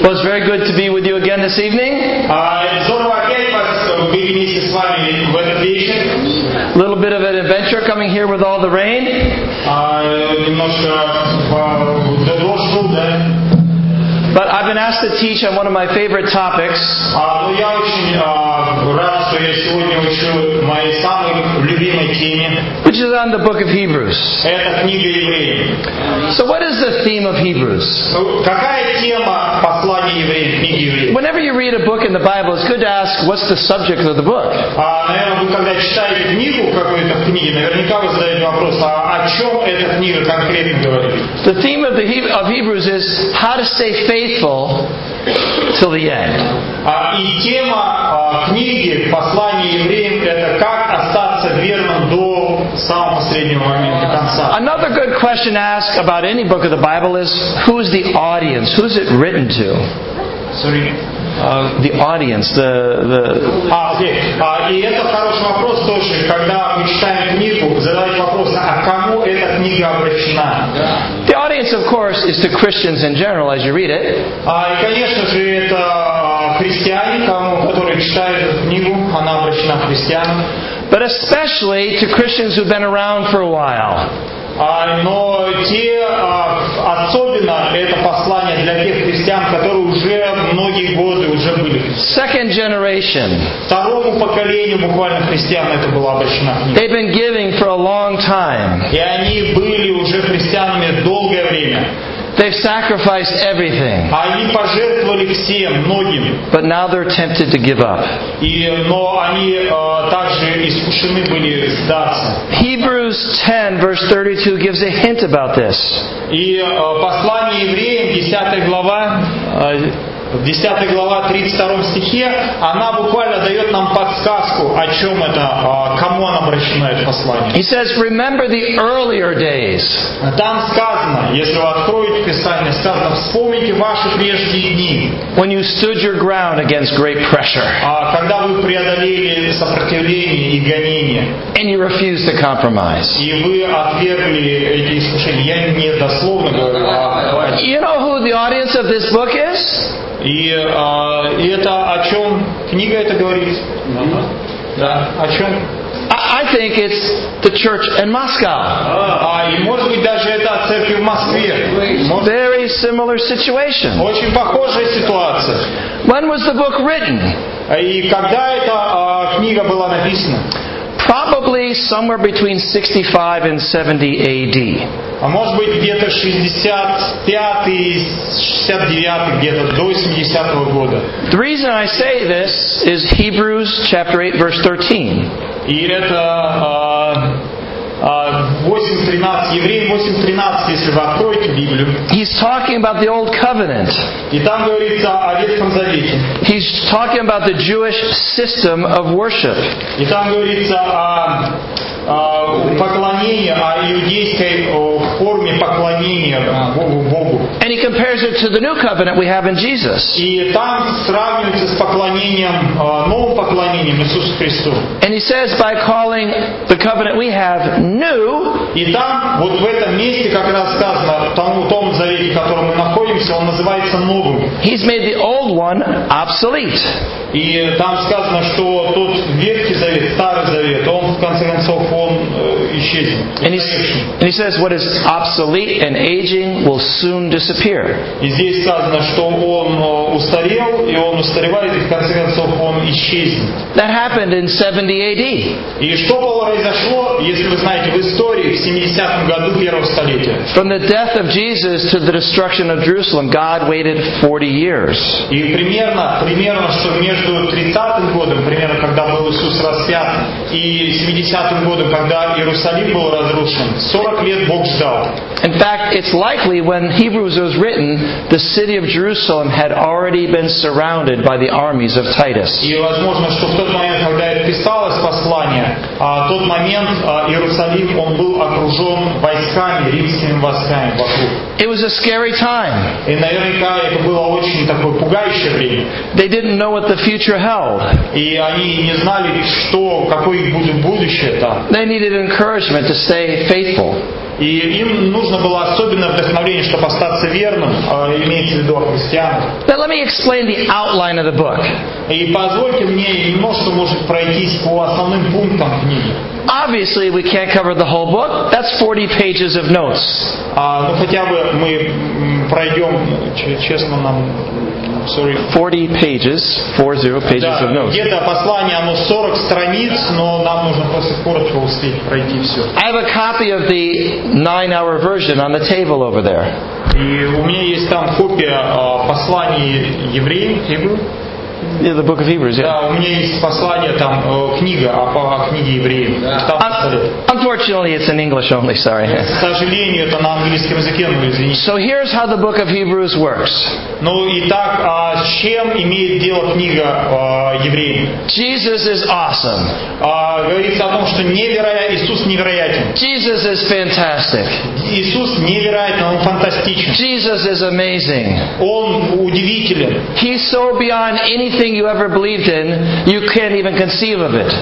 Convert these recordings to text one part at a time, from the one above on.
Well, it's very good to be with you again this evening. Здорово опять вас быть вместе с вами в этот вечер. A little bit of an adventure coming here with all the rain. Немножко дождь был, да? But I've been asked to teach on one of my favorite topics. Но я очень рад, что я сегодня учу моей самой любимой теме. Which is on the book of Hebrews. Это книга Евреев. So what is the theme of Hebrews? Какая тема послания Евреев, книги Евреев? Whenever you read a book in the Bible, it's good to ask, what's the subject of the book? Наверное, вы когда читаете книгу какой-то в книге, наверняка вы задаете вопрос, о чем эта книга конкретно говорит? The theme of Hebrews is how to stay faithful till the end. И тема книги «Послание евреям» — это как остаться верным до самого последнего момента, конца. Another good question to ask about any book of the Bible is, who's the audience? Who's it written to? Sorry. The audience, И это хороший вопрос тоже, когда мы читаем книгу, задать вопрос, а кому эта книга обращена? The audience, of course, is to Christians in general as you read it. И, конечно же, это христиане, которые читают эту книгу, она обращена к христианам. But especially to Christians who've been around for a while. Но особенно это послание для тех христиан, которые уже многие годы уже были. Second generation. Второму поколению буквально христиан это была обращена книга. They've been giving for a long time. И они были уже христианами долгое время. They've sacrificed everything. Они пожертвовали всем, многим. But now they're tempted to give up. Но они также искушены были сдаться. Hebrews 10 verse 32 gives a hint about this. И послание евреям, 10 глава, 32 стихе, она буквально дает нам подсказку, о чем это, кому она обращена, это послание. He says, remember the earlier days. Там сказано, если вы откроете Писание, сказано, вспомните ваши прежние дни. When you stood your ground against great pressure. Когда вы преодолели сопротивление и гонение. And you refused to compromise. И вы отвергли эти искушения. Я не дословно говорю, You know who the audience of this book is? И это о чем книга это говорит? Да. О чем? I think it's the church in Moscow. И может быть даже это о церкви в Москве. Very similar situation. Очень похожая ситуация. When was the book written? И когда эта книга была написана? Probably somewhere between 65 and 70 AD. А может быть где-то 65-й, 69-й, где-то до 70-го года. The reason I say this is Hebrews chapter 8 verse 13. И это 8:13, Евреям 8:13, если вы откроете Библию. He's talking about the Old Covenant. И там говорится о Ветхом Завете. He's talking about the Jewish system of worship. И там говорится о поклонении, о иудейской форме поклонения Богу. And he compares it to the new covenant we have in Jesus. И там сравнивается с поклонением, новым поклонением Иисусу Христу. And he says by calling the covenant we have new. И там, вот в этом месте, как раз сказано, в том завете, в котором мы находимся, он называется новым. He's made the old one obsolete. И там сказано, что тот Ветхий Завет, Старый Завет, он в конце концов он исчезнет. And he says what is obsolete and aging will soon disappear. И здесь сказано, что он устарел, и он устаревает, и в конце концов он исчезнет. That happened in 70 AD. И что произошло, если вы знаете, в истории в 70-м году первого столетия? From the death of Jesus to the destruction of Jerusalem, God waited 40 years. И примерно, что между 30-м годом, примерно, когда был Иисус распят, и 70-м годом, когда Иерусалим был разрушен, 40 лет Бог ждал. In fact, it's likely when Hebrews was written, the city of Jerusalem had already been surrounded by the armies of Titus. И возможно, что в тот момент, когда это писалось послание, в тот момент Иерусалим, он был окружен войсками, римскими войсками вокруг. It was a scary time. И наверняка это было очень такое пугающее время. They didn't know what the future held. И они не знали, какое будет будущее там. They needed encouragement to stay faithful. И им нужно было особенное вдохновение, чтобы остаться верным, имеется в виду о христианах. Now let me explain the outline of the book. И позвольте мне немножко, может, пройтись по основным пунктам книги. Obviously, we can't cover the whole book. That's 40 pages of notes. Ну, хотя бы мы пройдем, честно, нам... 40 pages, 40 pages of notes. Где-то послание, оно 40 страниц, но нам нужно просто коротко успеть пройти все. I have a copy of the 9-hour version on the table over there. И у меня есть там копия посланий евреям, Yeah, the book of Hebrews, yeah. Да, у меня есть послание, там, книга о книге евреев. Unfortunately, it's in English only, sorry. К сожалению, это на английском языке, но извините. So here's how the book of Hebrews works. Ну, итак, с чем имеет дело книга евреев? Jesus is awesome. Говорится о том, что Иисус невероятен. Jesus is fantastic. Иисус невероятен, Он фантастичен. Jesus is amazing. Он удивителен. He's so beyond anything you ever believed in, you can't even conceive of it.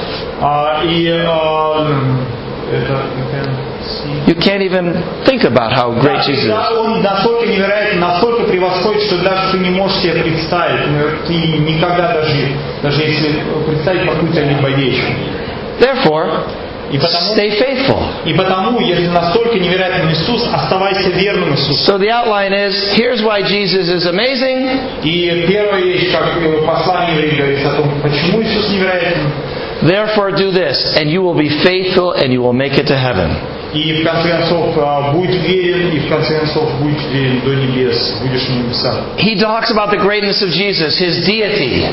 You can't even think about how great Jesus is. Он настолько невероятен, настолько превосходит, что даже ты не можешь себе представить. Ты никогда даже если представить какую-то либо вещь. Therefore, stay faithful. И потому, если настолько невероятен Иисус, оставайся верным Иисусу. So the outline is, here's why Jesus is amazing. И первая вещь, как послание евреев говорится о том, почему Иисус невероятен. Therefore do this, and you will be faithful, and you will make it to heaven. И в конце концов, будь верен, и в конце концов, будь верен до небес, будешь на небесах. He talks about the greatness of Jesus, His deity.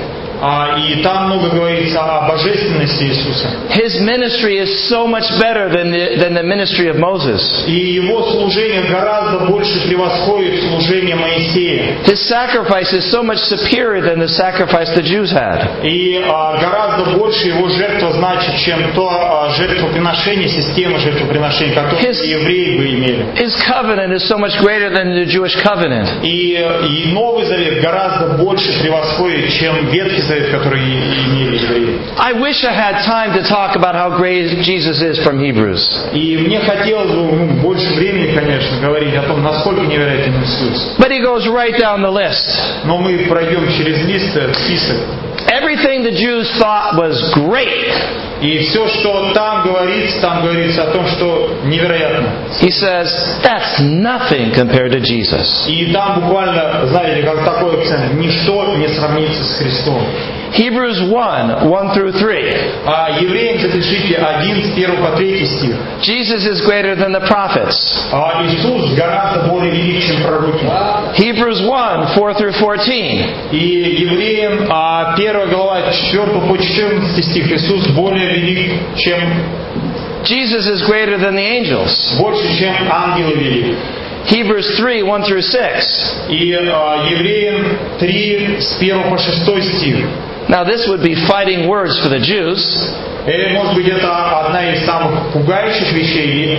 И там много говорится о божественности Иисуса. His ministry is so much better than the ministry of Moses. И его служение гораздо больше превосходит служение Моисея. His sacrifice is so much superior than the sacrifice the Jews had. И гораздо больше его жертва значит, чем то жертвоприношение, система жертвоприношений, которую евреи бы имели. His covenant is so much greater than the Jewish covenant. И Новый Завет гораздо больше превосходит, чем Ветхий Завет, который имели евреи. I wish I had time to talk about how great Jesus is from Hebrews. И мне хотелось бы больше времени, конечно, говорить о том, насколько невероятен Иисус. But he goes right down the list. Но мы пройдем через список. Everything the Jews thought was great. И все, что там говорится о том, что невероятно. He says, that's nothing compared to Jesus. И там буквально, знаете, как такой акцент, ничто не сравнится с Христом. Hebrews 1 through 3. Евреям запишите 1 с 1 по 3 стих. Jesus is greater than the prophets. Иисус гораздо более велик, чем пророки. Hebrews 1 4 through 14. И евреям 1 глава 4 по 14 стих. Иисус более велик, чем... Jesus is greater than the angels. Больше, чем ангелы велик. Hebrews 3 1 through 6. И евреям 3 с 1 по 6 стих. Now this would be fighting words for the Jews. Может быть, это одна из самых пугающих вещей,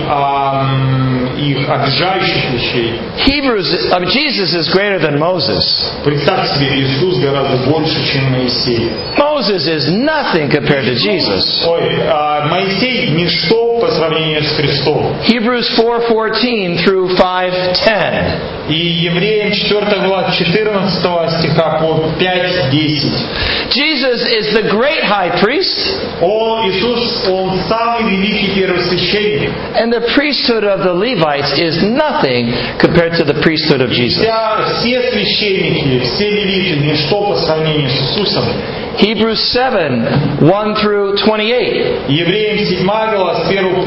их обижающих вещей. Jesus is greater than Moses. Представьте себе, Иисус гораздо больше, чем Моисей. Moses is nothing compared to Jesus. Моисей ничто по сравнению с Христом. Hebrews 4:14 through 5:10. И евреям 4 глава 14 стиха по 5:10. Jesus is the great high priest. Иисус, Он самый великий первосвященник. And the priesthood of the Levites is nothing compared to the priesthood of Jesus. Все священники, все левиты, ничто по сравнению с Иисусом. Hebrews 7 1 through 28. Евреям 7 глава с 1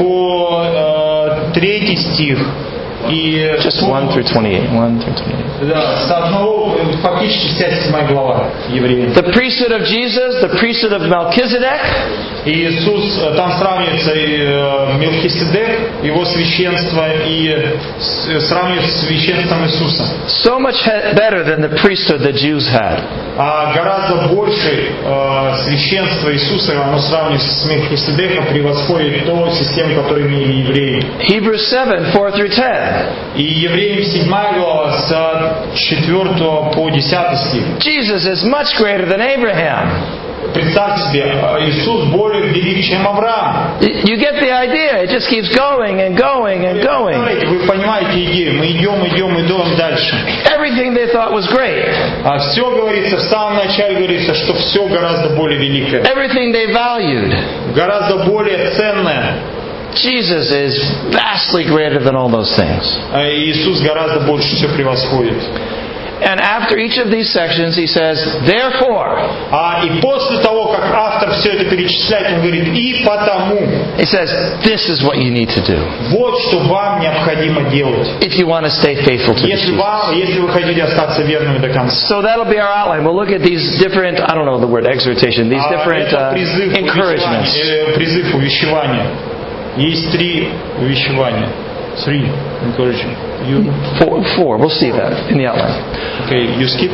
по 3 стих. Just 1 through 28. 1 through 28. Да, с одного, фактически вся 7 глава евреям. The priesthood of Jesus, the priesthood of Melchizedek. Иисус, там сравнивается Мелхиседек, его священство, и сравнивается с священством Иисуса. So much better than the priesthood the Jews had. Гораздо больше священство Иисуса, оно сравнивается с Мелхиседеком, превосходит ту систему, которую имели евреи. Hebrews 7 4 through 10. И евреям 7 глава с 4 по 10 стих. Jesus is much greater than Abraham. представьте себе, Иисус более велик, чем Авраам. You get the idea. It just keeps going and going and going. Вы понимаете идею, мы идем дальше. Everything they thought was great. Все говорится, в самом начале говорится, что все гораздо более великое. Everything they valued. Гораздо более ценное. Jesus is vastly greater than all those things. Иисус гораздо больше все превосходит. And after each of these sections, he says, therefore. И после того, как автор все это перечисляет, он говорит, и потому. He says, this is what you need to do. Вот что вам необходимо делать. If you want to stay faithful to Jesus. Если вы хотите остаться верными до конца. So that'll be our outline. We'll look at these different, I don't know the word exhortation, these different encouragements. Призыв увещевания. Есть 3 увещевания. 3 encouragement. Four. We'll see that in the outline. Okay, you skip?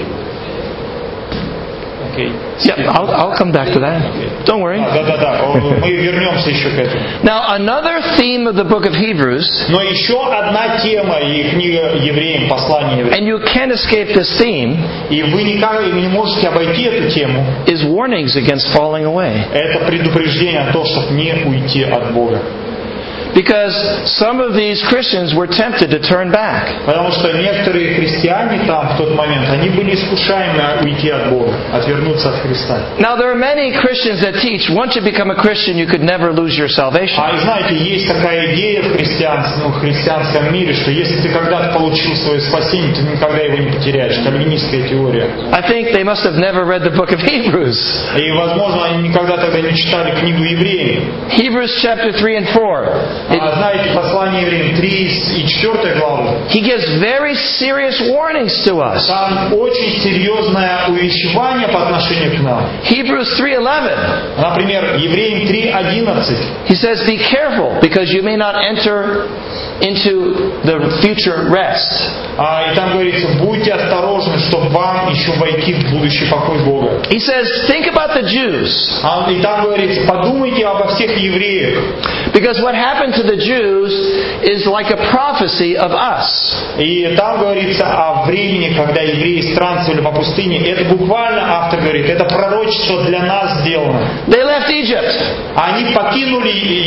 Okay. Yeah, I'll come back to that. Don't worry. Да. Мы вернемся еще к этому. Now, another theme of the book of Hebrews. Но еще одна тема и книга Евреям, послание Евреям. And you can't escape this theme. И вы никак не можете обойти эту тему. Is warnings against falling away. Это предупреждение о том, чтобы не уйти от Бога. Because some of these Christians were tempted to turn back. Потому что некоторые христиане там в тот момент, они были искушаемы уйти от Бога, отвернуться от Христа. Now there are many Christians that teach once you become a Christian you could never lose your salvation. И знаете, есть такая идея в христианском мире, что если ты когда-то получил свое спасение, ты никогда его не потеряешь. Кальвинистская теория. I think they must have never read the book of Hebrews. И возможно, они никогда тогда не читали книгу Евреям. Hebrews chapter 3 and 4. Знаете, послание Евреям 3 и 4 главу. He gives very serious warnings to us. Там очень серьезное увещевание по отношению к нам. Hebrews 3:11. Например, Евреям 3:11. He says, "Be careful, because you may not enter into the future rest." И там говорится, будьте осторожны, чтобы вам еще войти в будущий покой Бога. He says, "Think about the Jews." И там говорится, подумайте обо всех евреях. Because what happened to the Jews is like a prophecy of us. И там говорится о времени, когда евреи странствовали по пустыне. Это буквально, автор говорит, это пророчество для нас сделано. They left Egypt. Они покинули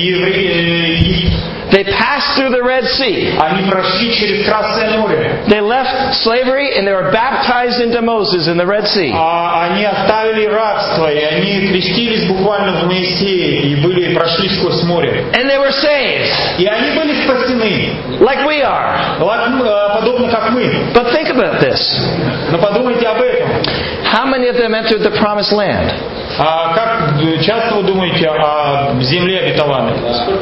Египет. They passed through the Red Sea. Они прошли через Красное море. They left slavery and they were baptized into Moses in the Red Sea. Они оставили рабство, и они крестились буквально в Моисее, и прошли сквозь море. And they were saved. И они были спасены. Like we are. Подобно как мы. But think about this. Но подумайте об этом. How many of them entered the promised land? Как часто вы думаете о земле обетованной?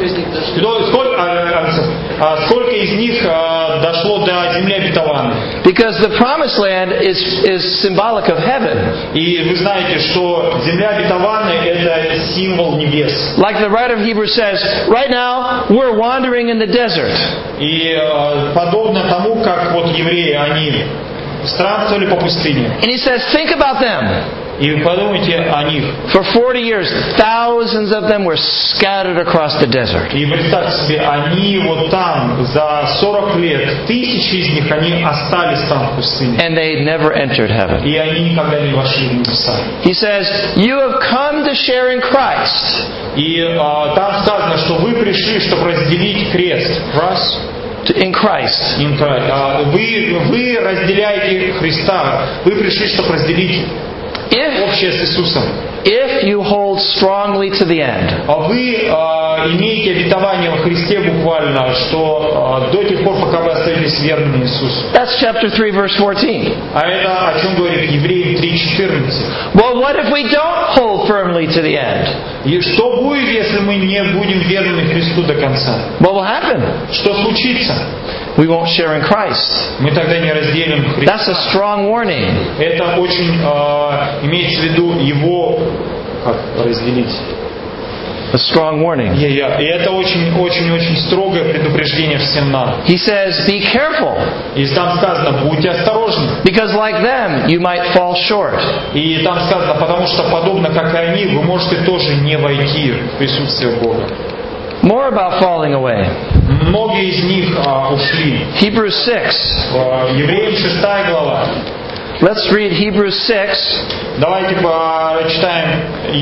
Сколько из них дошло до земли обетованной? Because the promised land is symbolic of heaven. И вы знаете, что земля обетованная — это символ небес. Like the writer of Hebrews says, right now we're wandering in the desert. И подобно тому, как вот евреи, они странствовали по пустыне. And he says, think about them. И подумайте о них. For 40 years, thousands of them were scattered across the desert. И представьте себе, они вот там за 40 лет, тысячи из них, они остались там в пустыне. And they never entered heaven. И они никогда не вошли в небеса. He says, you have come to share in Christ. И там сказано, что вы пришли, чтобы разделить крест. Раз. In Christ. Вы разделяете Христа. Вы пришли, чтобы разделить общее с Иисусом. If you hold strongly to the end. Вы имеете обетование во Христе буквально, что до тех пор, пока вы остаетесь верными Иисусу. That's chapter 3, verse 14. А это о чем говорит Евреям 3:14. Well, what if we don't hold firmly to the end? И что будет, если мы не будем верными Христу до конца? What will happen? Что случится? We won't share in Christ. Мы тогда не разделим Христа. That's a strong warning. Это очень имеется в виду его как разделить. A strong warning. И это очень строгое предупреждение всем нам. He says, be careful. И там сказано, будьте осторожны. Because like them, you might fall short. И там сказано, потому что подобно как и они, вы можете тоже не войти в присутствие Бога. More about falling away. Многие из них ушли. Hebrews 6. Евреям 6 глава. Let's read Hebrews 6. Давайте почитаем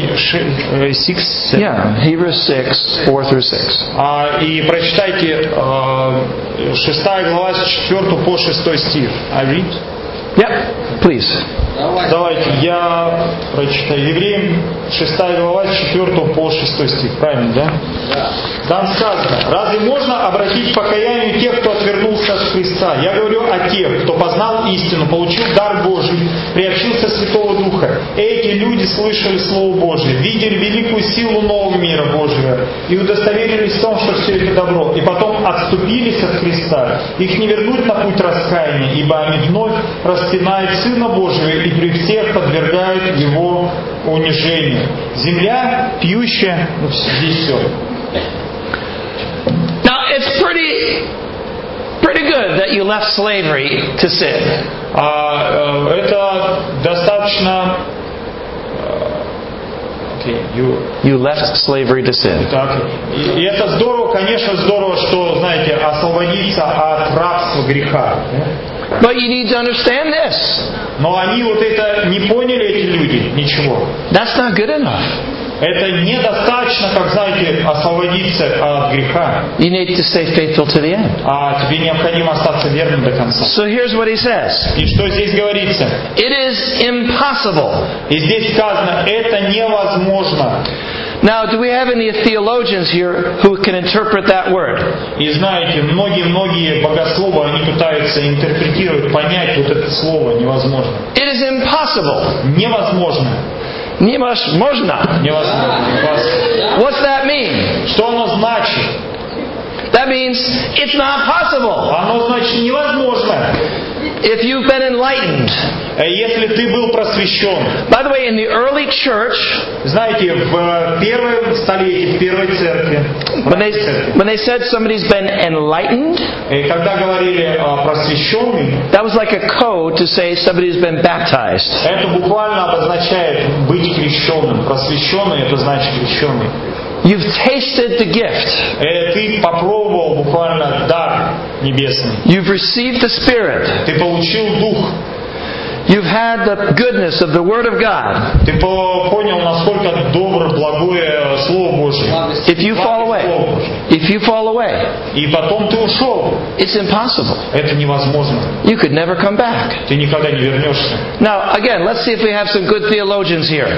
6. Yeah, Hebrews 6, 4 through 6. И прочитайте 6 глава с 4 по 6 стих. Read? Yep, please. Давайте, я прочитаю. Евреям 6 глава с 4 по 6 стих. Правильно, да? Там сказано: разве можно обратить к покаянию тех, кто отвернулся от Христа? Я говорю о тех, кто познал истину, получил дар Божий, приобщился Святого Духа. Эти люди слышали Слово Божие, видели великую силу нового мира Божьего и удостоверились в том, что все это добро, и потом отступились от Христа. Их не вернуть на путь раскаяния, ибо они вновь распинают Сына Божьего и при всех подвергают Его унижению. Земля, пьющая, здесь все. Now, it's pretty good that you left slavery to sin. Это достаточно... You left slavery to sin. И это здорово, конечно, здорово, что, знаете, освободиться от рабства греха. But you need to understand this. Но они вот это не поняли, эти люди, ничего. That's not good enough. Это недостаточно, как, знаете, освободиться от греха. You need to stay faithful to the end. А тебе необходимо остаться верным до конца. So here's what he says. И что здесь говорится? It is impossible. И здесь сказано, это невозможно. Now, do we have any theologians here who can interpret that word? И знаете, многие богословы, они пытаются интерпретировать, понять вот это слово невозможно. It is impossible. Невозможно. Невозможно. Невозможно. What's that mean? Что оно значит? That means it's not possible. Оно значит невозможно. If you've been enlightened. Если ты был просвещен. By the way, in the early church, знаете, в первом столетии, в первой церкви, when they said somebody's been enlightened, когда говорили просвещенный, that was like a code to say somebody's been baptized. Это буквально обозначает быть крещенным. Просвещенный — это значит крещенный. You've tasted the gift. Ты попробовал буквально дар небесный. You've received the Spirit. Ты получил Дух. You've had the goodness of the Word of God. Ты понял, насколько добро, благое Слово Божье. If you fall away, и потом ты ушел, it's impossible. Это невозможно. You could never come back. Ты никогда не вернешься. Now, again, let's see if we have some good theologians here.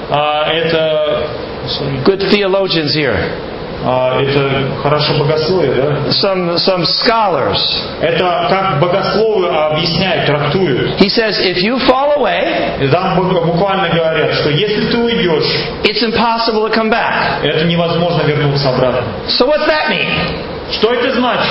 Good theologians here. Это хорошо богословие, да? Some scholars. Это как богословы объясняют, трактуют. He says, if you fall away, там буквально говорят, что если ты уйдешь, it's impossible to come back. Это невозможно вернуться обратно. So what's that mean? Что это значит?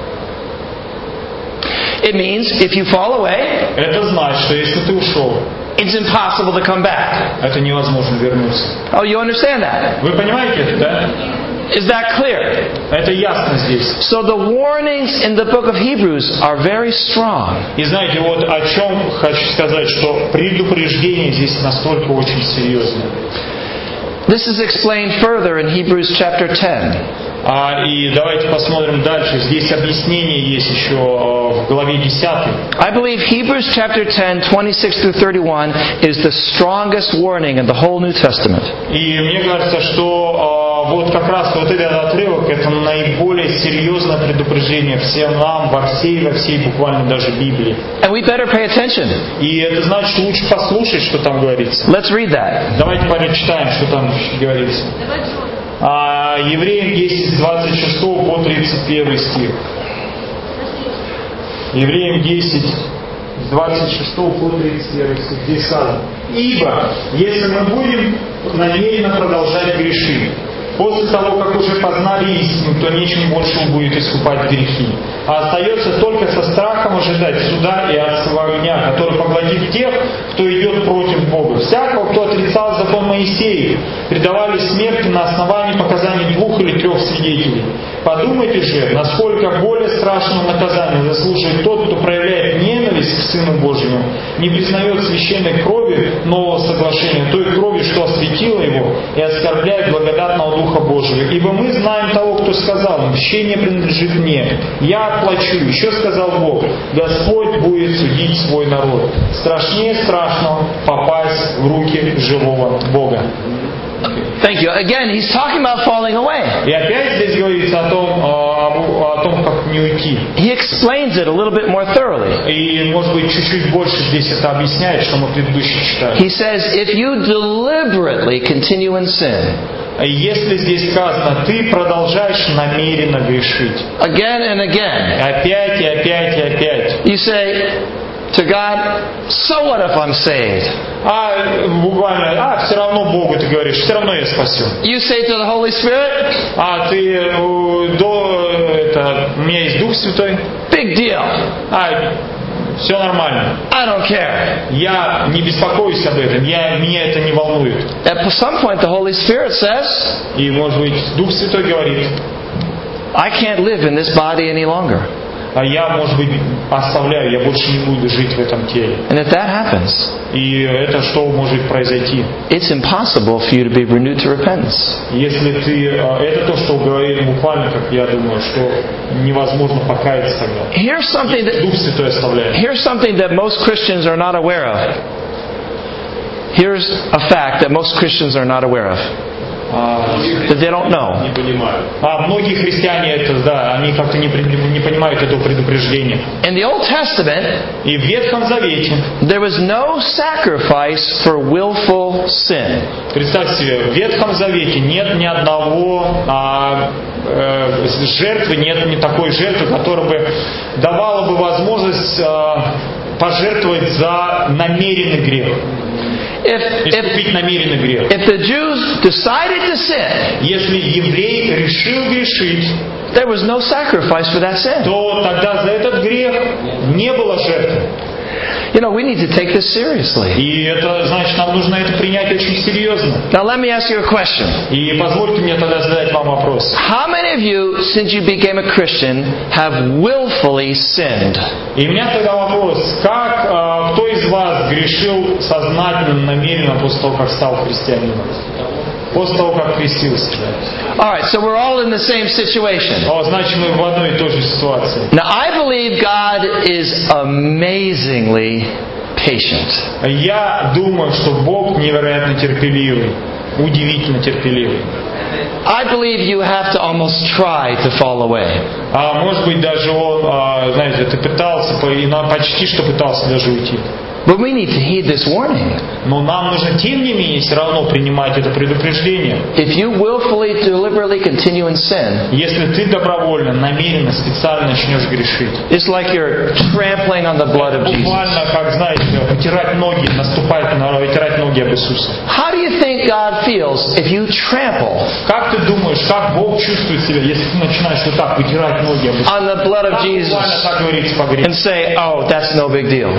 It means if you fall away, это значит, что если ты ушел, it's impossible to come back. Это невозможно вернуться. Oh, you understand that? Вы понимаете это, да? Is that clear? Это ясно здесь. So the warnings in the book of Hebrews are very strong. И знаете, вот о чем хочу сказать, что предупреждение здесь настолько очень серьезное. This is explained further in Hebrews chapter 10. И давайте посмотрим дальше. Здесь объяснение есть еще в главе 10. I believe Hebrews chapter 10, 26 through 31 is the strongest warning in the whole New Testament. И мне кажется, что вот как раз вот этот отрывок — это наиболее серьезное предупреждение всем нам во всей буквально даже Библии. And we better pay attention. И это значит, лучше послушать, что там говорится. Let's read that. Давайте прочитаем, что там говорится. Евреям 10, с 26 по 31 стих. Евреям 10, с 26 по 31 стих. Здесь сказано: «Ибо, если мы будем намеренно продолжать грешить, после того, как уже познали истину, то нечем больше будет искупать грехи. А остается только со страхом ожидать суда и адского огня, который поглотит тех, кто идет против Бога. Всякого, кто отрицал закон Моисеев, предавали смерти на основании показаний 2 или 3 свидетелей. Подумайте же, насколько более страшного наказания заслуживает тот, кто проявляет ненависть к Сыну Божьему, не признает священной крови нового соглашения, той крови, что осветила его, и оскорбляет благодатного Духа Духа Божьего. Ибо мы знаем того, кто сказал: мщение принадлежит мне, я отплачу. Еще сказал Бог: Господь будет судить свой народ. Страшнее страшного попасть в руки живого Бога. Thank you. Again, he's talking about falling away. И опять здесь говорится о том, как не уйти. He explains it a little bit more thoroughly. И, может быть, чуть-чуть больше здесь это объясняет, что мы предыдущие читали. He says, if you deliberately continue in sin, если здесь сказано, ты продолжаешь намеренно грешить. Again and again. Опять и опять и опять. You say to God, so what if I'm saved? Буквально, все равно Богу ты говоришь, все равно я спасен. You say to the Holy Spirit, у меня есть Дух Святой. Big deal. Все нормально. I don't care. Я не беспокоюсь об этом, меня это не волнует. At some point the Holy Spirit says, и, может быть, Дух Святой говорит, I can't live in this body any longer. Я, может быть, оставляю, я больше не буду жить в этом теле. And if that happens, и это что может произойти? It's impossible for you to be renewed to repentance. Если это то, что говорит буквально, как я думаю, что невозможно покаяться тогда. Дух Святой оставляет. Here's something that most Christians are not aware of. Here's a fact that most Christians are not aware of. That they don't know. Многие христиане они как-то не понимают этого предупреждения. In the Old Testament, и в Ветхом Завете, there was no sacrifice for willful sin. Представьте себе, в Ветхом Завете нет ни одного жертвы, нет ни такой жертвы, которая бы давала бы возможность пожертвовать за намеренный грех. Искупить намеренный грех. If the Jews decided to sin, если еврей решил грешить, there was no sacrifice for that sin. То тогда за этот грех не было жертвы. You know, we need to take this seriously. И это значит, нам нужно это принять очень серьезно. Now let me ask you a question. И позвольте мне тогда задать вам вопрос. How many of you, since you became a Christian, have willfully sinned? И у меня тогда вопрос: кто из вас грешил сознательно, намеренно после того, как стал христианином? После того, как крестился. All right, so we're all in the same situation. Значит, мы в одной и той же ситуации. Now, I believe God is amazingly patient. Я думаю, что Бог невероятно терпеливый, удивительно терпеливый. I believe you have to almost try to fall away. Может быть, даже он, знаете, ты пытался, почти что пытался даже уйти. But we need to heed this warning. Но нам нужно, тем не менее, все равно принимать это предупреждение. If you willfully, deliberately continue in sin, если ты добровольно, намеренно, специально начнешь грешить, it's like you're trampling on the blood of Jesus. Буквально, как, знаете, вытирать ноги, вытирать ноги об Иисуса. How do you think God feels if you trample? Как ты думаешь, как Бог чувствует себя, если ты начинаешь вот так вытирать ноги об Иисуса? On the blood of Jesus. Так говорится по-гречески. And say, oh, that's no big deal.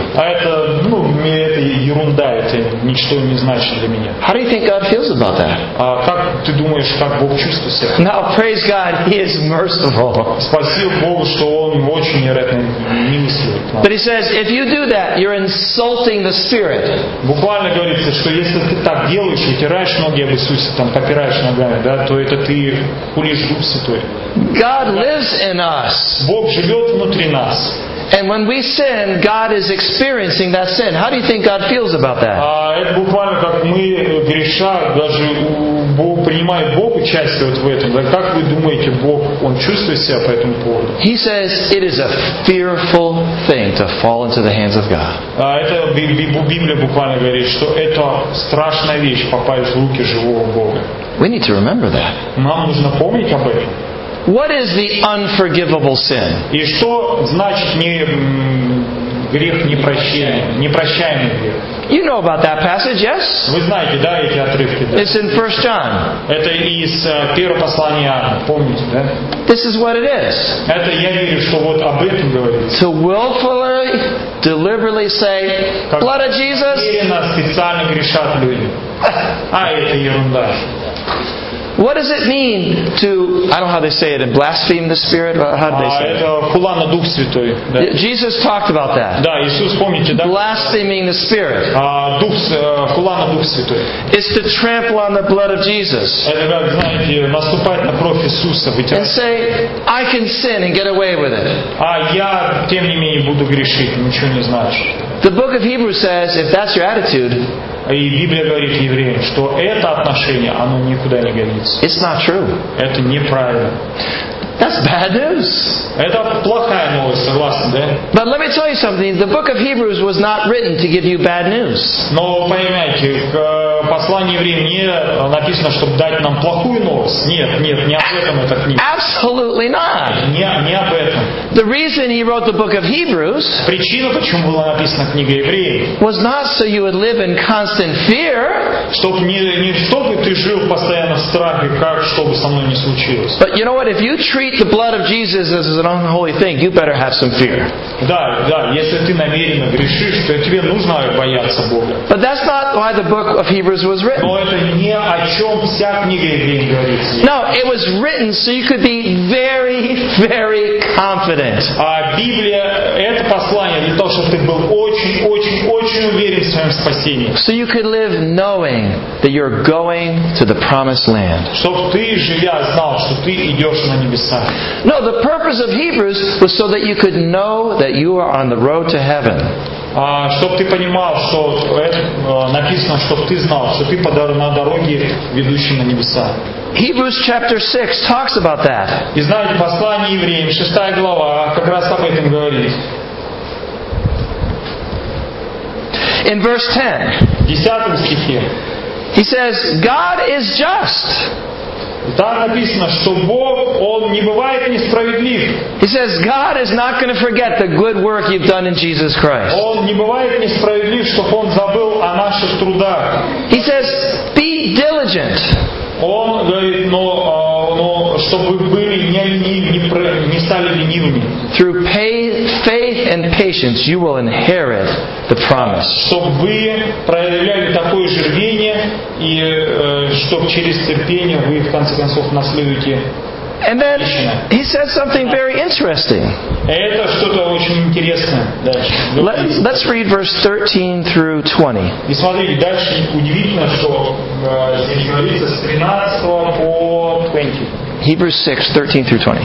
Это ерунда, это ничто не значит для меня. How do you think God feels about that? Как ты думаешь, как Бог чувствует себя? Now, praise God, He is merciful. Спасибо Богу, что Он очень невероятно милостивый. But He says, if you do that, you're insulting the Spirit. Буквально говорится, что если ты так делаешь, утираешь ноги об Иисусе, попираешь ногами, то это ты хулишь Дух Святой. God lives in us. Бог живет внутри нас. And when we sin, God is experiencing that sin. How do you think God feels about that? Это буквально как мы, греша, даже принимает Бог участие в этом. Как вы думаете, Бог, Он чувствует себя по этому поводу? He says it is a fearful thing to fall into the hands of God. Это Библия буквально говорит, что это страшная вещь попасть в руки живого Бога. We need to remember that. Нам нужно помнить об этом. What is the unforgivable sin? И что значит грех непрощаемый грех? You know about that passage, yes? Вы знаете, да, эти отрывки? Да? It's in 1 John. Это из первого послания Иоанна, помните, да? This is what it is. Это я верю, что вот об этом говорится. To willfully, deliberately say, blood of Jesus. Специально грешат люди. Это ерунда. What does it mean to, I don't know how they say it, blaspheme the Spirit? How do they say it? Это хула на Дух Святой. Да. Jesus talked about that. Да, Иисус, помните, да? Blaspheming the Spirit. Хула на Дух Святой. It's to trample on the blood of Jesus. Это как, знаете, наступать на кровь Иисуса, And вытирать. say, I can sin and get away with it. А я, тем не менее, буду грешить, ничего не значит. The book of Hebrews says, if that's your attitude, И Библия говорит евреям, что это отношение, оно никуда не годится. it's not true. Это неправильно. That's bad news. Это плохая новость, согласны, да? But let me tell you something. The book of Hebrews was not written to give you bad news. Но понимаете, в послании евреям не написано, чтобы дать нам плохую новость. Нет, не об этом эта книга. Absolutely not. Не об этом. The reason he wrote the book of Hebrews Причина, почему была написана книга евреев, was not so you would live in constant fear. чтобы не чтобы ты жил постоянно в страхе, как что бы со мной ни случилось. But you know what? If you treat the blood of Jesus as an unholy thing, you better have some fear. Да, если ты намеренно грешишь, то тебе нужно бояться Бога. But that's not why the book of Hebrews was written. Но это не о чем вся книга евреев говорит. No, it was written so you could be very, very confident. А Библия — это послание для того, чтобы ты был очень, очень, очень уверен в своем спасении. So you could live knowing that you're going to the promised land. Чтобы ты, живя, знал, что ты идешь на небеса. No, the purpose of Hebrews was so that you could know that you are on the road to heaven. Чтобы ты понимал, что написано, чтобы ты знал, что ты на дороге, ведущей на небеса. Hebrews chapter 6 talks about that. И знаете, послание евреям, 6 глава, как раз об этом говорит. In verse 10, В 10 стихе. he says, God is just. Там написано, что Бог, Он не бывает несправедлив. He says, God is not going to forget the good work you've done in Jesus Christ. Он не бывает несправедлив, чтобы Он забыл о наших трудах. He says, be diligent. Он говорит, но чтобы вы были не стали ленивыми. Through faith and patience you will inherit the promise. Чтобы вы проявляли такое же рвение, и чтобы через терпение вы, в конце концов, наследуете. And then he says something very interesting. Это что-то очень интересное. Дальше. Let's read verse 13 through 20. И смотрите, дальше удивительно, что здесь говорится с 13 по 20. Hebrews 6, 13 through 20.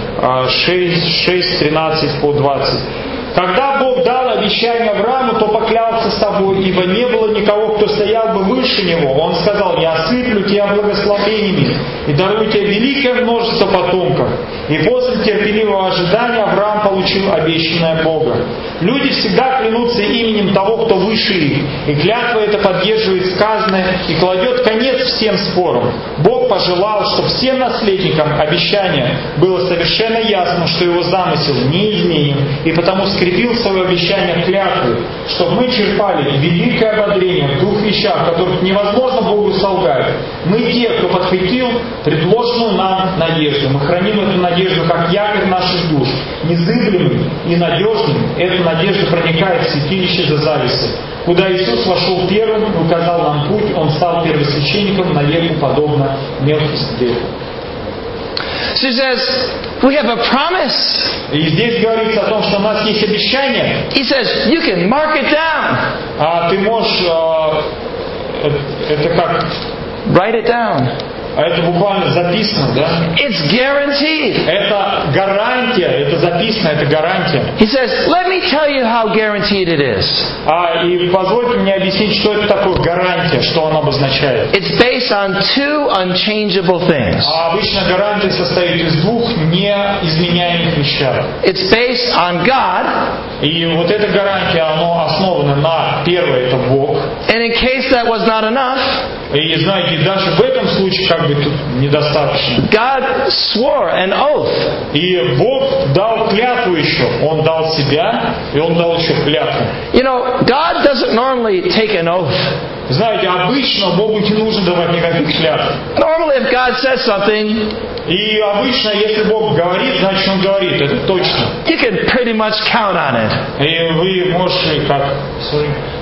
6, 13 по 20. Когда Бог дал обещание Аврааму, то поклялся собой, ибо не было никого, кто стоял бы выше него. Он сказал: «Я осыплю тебя благословениями и дарую тебе великое множество потомков». И после терпеливого ожидания Авраам получил обещанное Бога. Люди всегда клянутся именем того, кто выше их, и клятва эта поддерживает сказанное и кладет конец всем спорам. Бог пожелал, чтобы всем наследникам обещания было совершенно ясно, что его замысел неизменен, и потому скрепил свое обещание клятвой, чтобы мы черпали великое ободрение в двух вещах, в которых невозможно Богу солгать. Мы те, кто подхватил предложенную нам надежду. Мы храним эту надежду как якорь наших душ, незыблемый и надежным. Эта надежда проникает в святилище за завесой, куда Иисус вошел первым и указал нам путь. Он стал первосвященником на веку, подобно Мелхиседеку. So he says, we have a promise. И здесь говорится о том, что у нас есть обещание. He says, you can mark it down. А ты можешь, это как? Write it down. А это буквально записано, да? It's guaranteed. Это гарантия, это записано, это гарантия. He says, let me tell you how guaranteed it is. И позвольте мне объяснить, что это такое гарантия, что она обозначает. It's based on two unchangeable things. Обычно гарантия состоит из двух неизменяемых вещей. It's based on God. И вот эта гарантия, она основана на первое, это Бог. And in case that was not enough, и знаете, даже в этом случае как бы тут недостаточно. God swore an oath. И Бог дал клятву еще. Он дал себя, и Он дал еще клятву. You know, God doesn't normally take an oath. Знаете, обычно Богу не нужно давать никаких клятв. Normally, if God says something, и обычно, если Бог говорит, значит Он говорит, это точно. You can pretty much count on it. И вы можете как...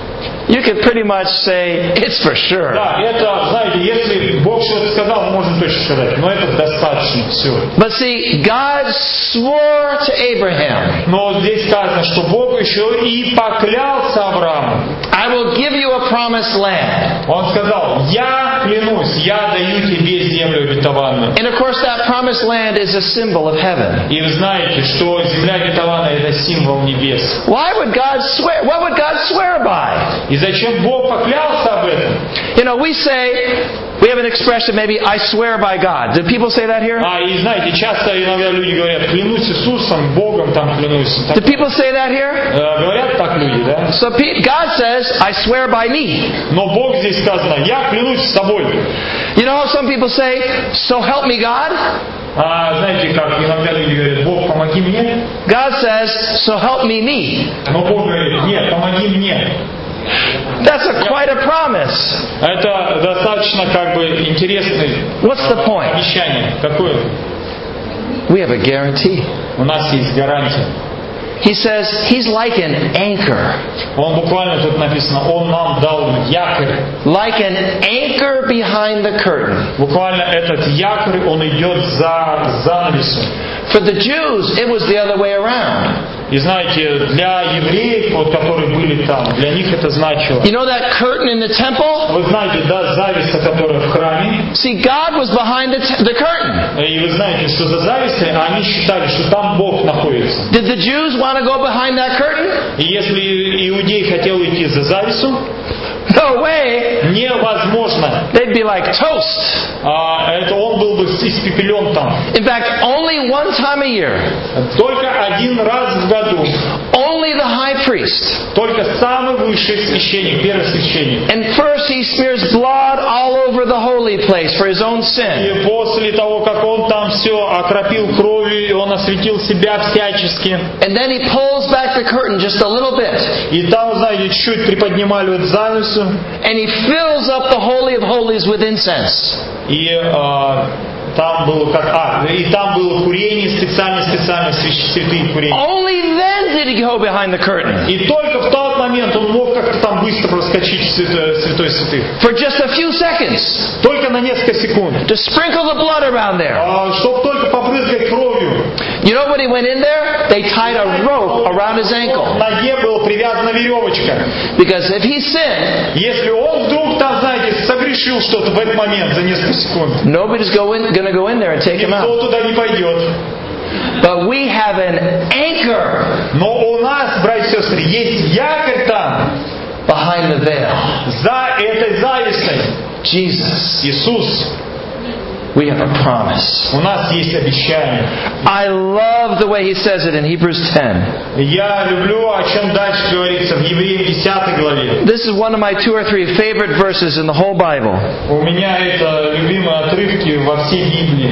you could pretty much say, it's for sure. Да, это, знаете, если Бог что-то сказал, можно точно сказать, но это достаточно, все. But see, God swore to Abraham, Но здесь сказано, что Бог еще и поклялся Аврааму. I will give you a promised land. Он сказал, я клянусь, я даю тебе землю обетованную. And of course that promised land is a symbol of heaven. И вы знаете, что земля обетованная это символ небес. Why would God swear? What would God swear by? И зачем Бог поклялся об этом? You know, we have an expression maybe, I swear by God. Do people say that here? И знаете, часто иногда люди говорят, клянусь Иисусом, Богом там клянусь. Do people say that here? Говорят так люди, да? So God says, I swear by me. Но Бог здесь сказано, я клянусь с тобой. You know how some people say, so help me God? Знаете, как иногда люди говорят, Бог, помоги мне. God says, so help me. Но Бог говорит, нет, помоги мне. That's quite a promise. Это достаточно как бы интересный What's the point? обещание. Какое? We have a guarantee. У нас есть гарантия. He says, he's like an anchor. Он буквально тут написано, он нам дал якорь. Like an anchor behind the curtain. Буквально этот якорь, он идет за занавесом. For the Jews, it was the other way around. И знаете, для евреев, вот, которые были там, для них это значило. You know that curtain in the temple? Вы знаете, да, завеса, которая в храме. See, God was behind the curtain. И вы знаете, что за завесой, они считали, что там Бог находится. Did the Jews want to go behind that curtain? И если иудей хотел идти за завесу, no way. Невозможно. They'd be like toast. Это он был бы испепелен там. In fact, only one time a year. Только один раз в году. Only the high priest. Только самый высший священник, первосвященник. And first he smears blood all over the holy place for his own sin. И после того, как он там все окропил кровью, и он осветил себя всячески. And then he pulls back the curtain just a little bit. И там, знаете, чуть приподнимали вот завесу. And he fills up the holy of holies with incense. И там было и там было курение, специальные святые курения. Only then did he go behind the curtain. И только в тот момент он мог как-то там быстро проскочить в святой святых. For just a few seconds. Только на несколько секунд. To sprinkle the blood around there. Чтобы только побрызгать кровью. You know when he went in there? They tied a rope around his ankle. К ноге была привязана веревочка. Because if he sinned, если он вдруг там, знаете, согрешил что-то в этот момент за несколько секунд, nobody's going to go in there and take him out. Никто туда не пойдет. But we have an anchor. Но у нас, братья и сестры, есть якорь там. Behind the veil. За этой завесой. Jesus. Иисус. We have a promise. У нас есть обещание. I love the way he says it in Hebrews 10. Я люблю, о чем дальше говорится в Евреям 10 главе. This is one of my 2 or 3 favorite verses in the whole Bible. У меня это любимые отрывки во всей Библии.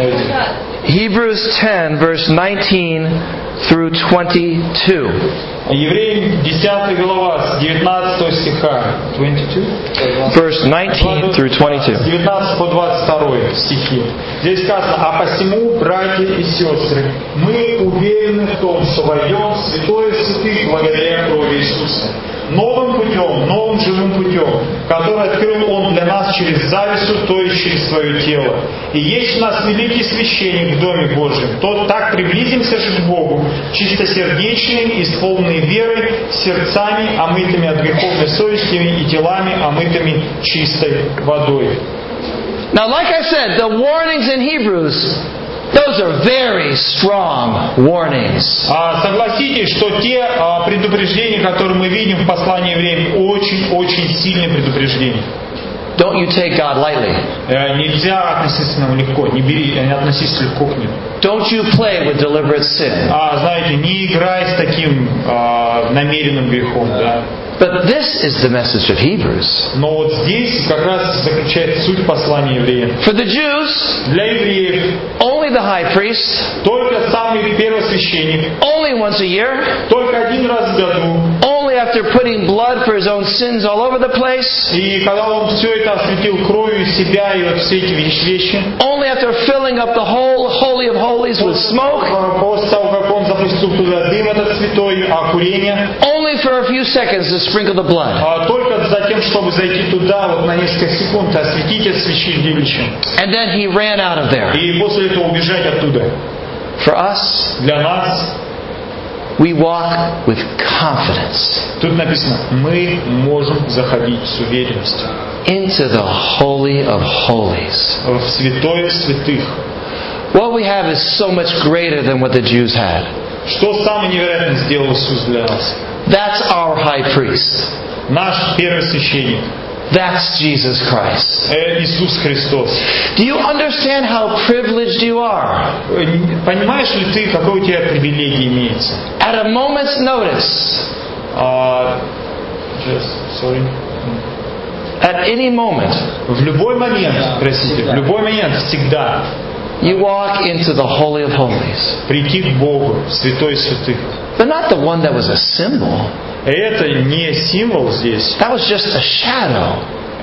Hebrews 10, verse 19 through 22. Евреям 10 глава с 19 стиха. 22? Verse 19 through 22. С 19 по 22 стихи. Здесь сказано: «А посему, братья и сестры, мы уверены в том, что войдем в святое святых благодаря крови Иисуса. Новым путем, новым живым путем, который открыл Он для нас через завесу, то есть через свое тело. И есть у нас великий священник в Доме Божьем. То так приблизимся же к Богу, чистосердечными, исполненные верой, сердцами, омытыми от греховной совестями и телами, омытыми чистой водой». Now, like I said, the warnings in Hebrews, those are very strong warnings. Согласитесь, что те предупреждения, которые мы видим в послании Евреям, очень-очень сильные предупреждения. Don't you take God lightly. Нельзя относиться к нему легко, не относись легко к нему. Don't you play with deliberate sin. Знаете, не играй с таким намеренным грехом, да. But this is the message of Hebrews. Но вот здесь как раз заключается суть послания евреям. For the Jews, для евреев, only the high priest, только самый первосвященник, only once a year, только один раз в году, only after putting blood for his own sins all over the place, и когда он все это осветил кровью себя и вот все эти вещи, only after filling up the whole holy of holies with smoke, после того, как он выпустил туда дым этот святой, а курение only for a few seconds to sprinkle the blood. Только за тем, чтобы зайти туда вот на несколько секунд, осветить от свечи девичьим. And then he ran out of there. И после этого убежать оттуда. For us, для нас, we walk with confidence. Тут написано, мы можем заходить с уверенностью. Into the Holy of Holies. В святое святых. What we have is so much greater than what the Jews had. Что самое невероятное сделал Иисус для нас? That's our high priest. Наш первый священник. That's Jesus Christ. Иисус Христос. Do you understand how privileged you are? Понимаешь ли ты, какой у тебя привилегий имеется? At a moment's notice. At any moment. В любой момент, простите, в любой момент, всегда. You walk into the Holy of Holies. Прийти к Богу, святой святых. But not the one that was a symbol. Это не символ здесь. That was just a shadow.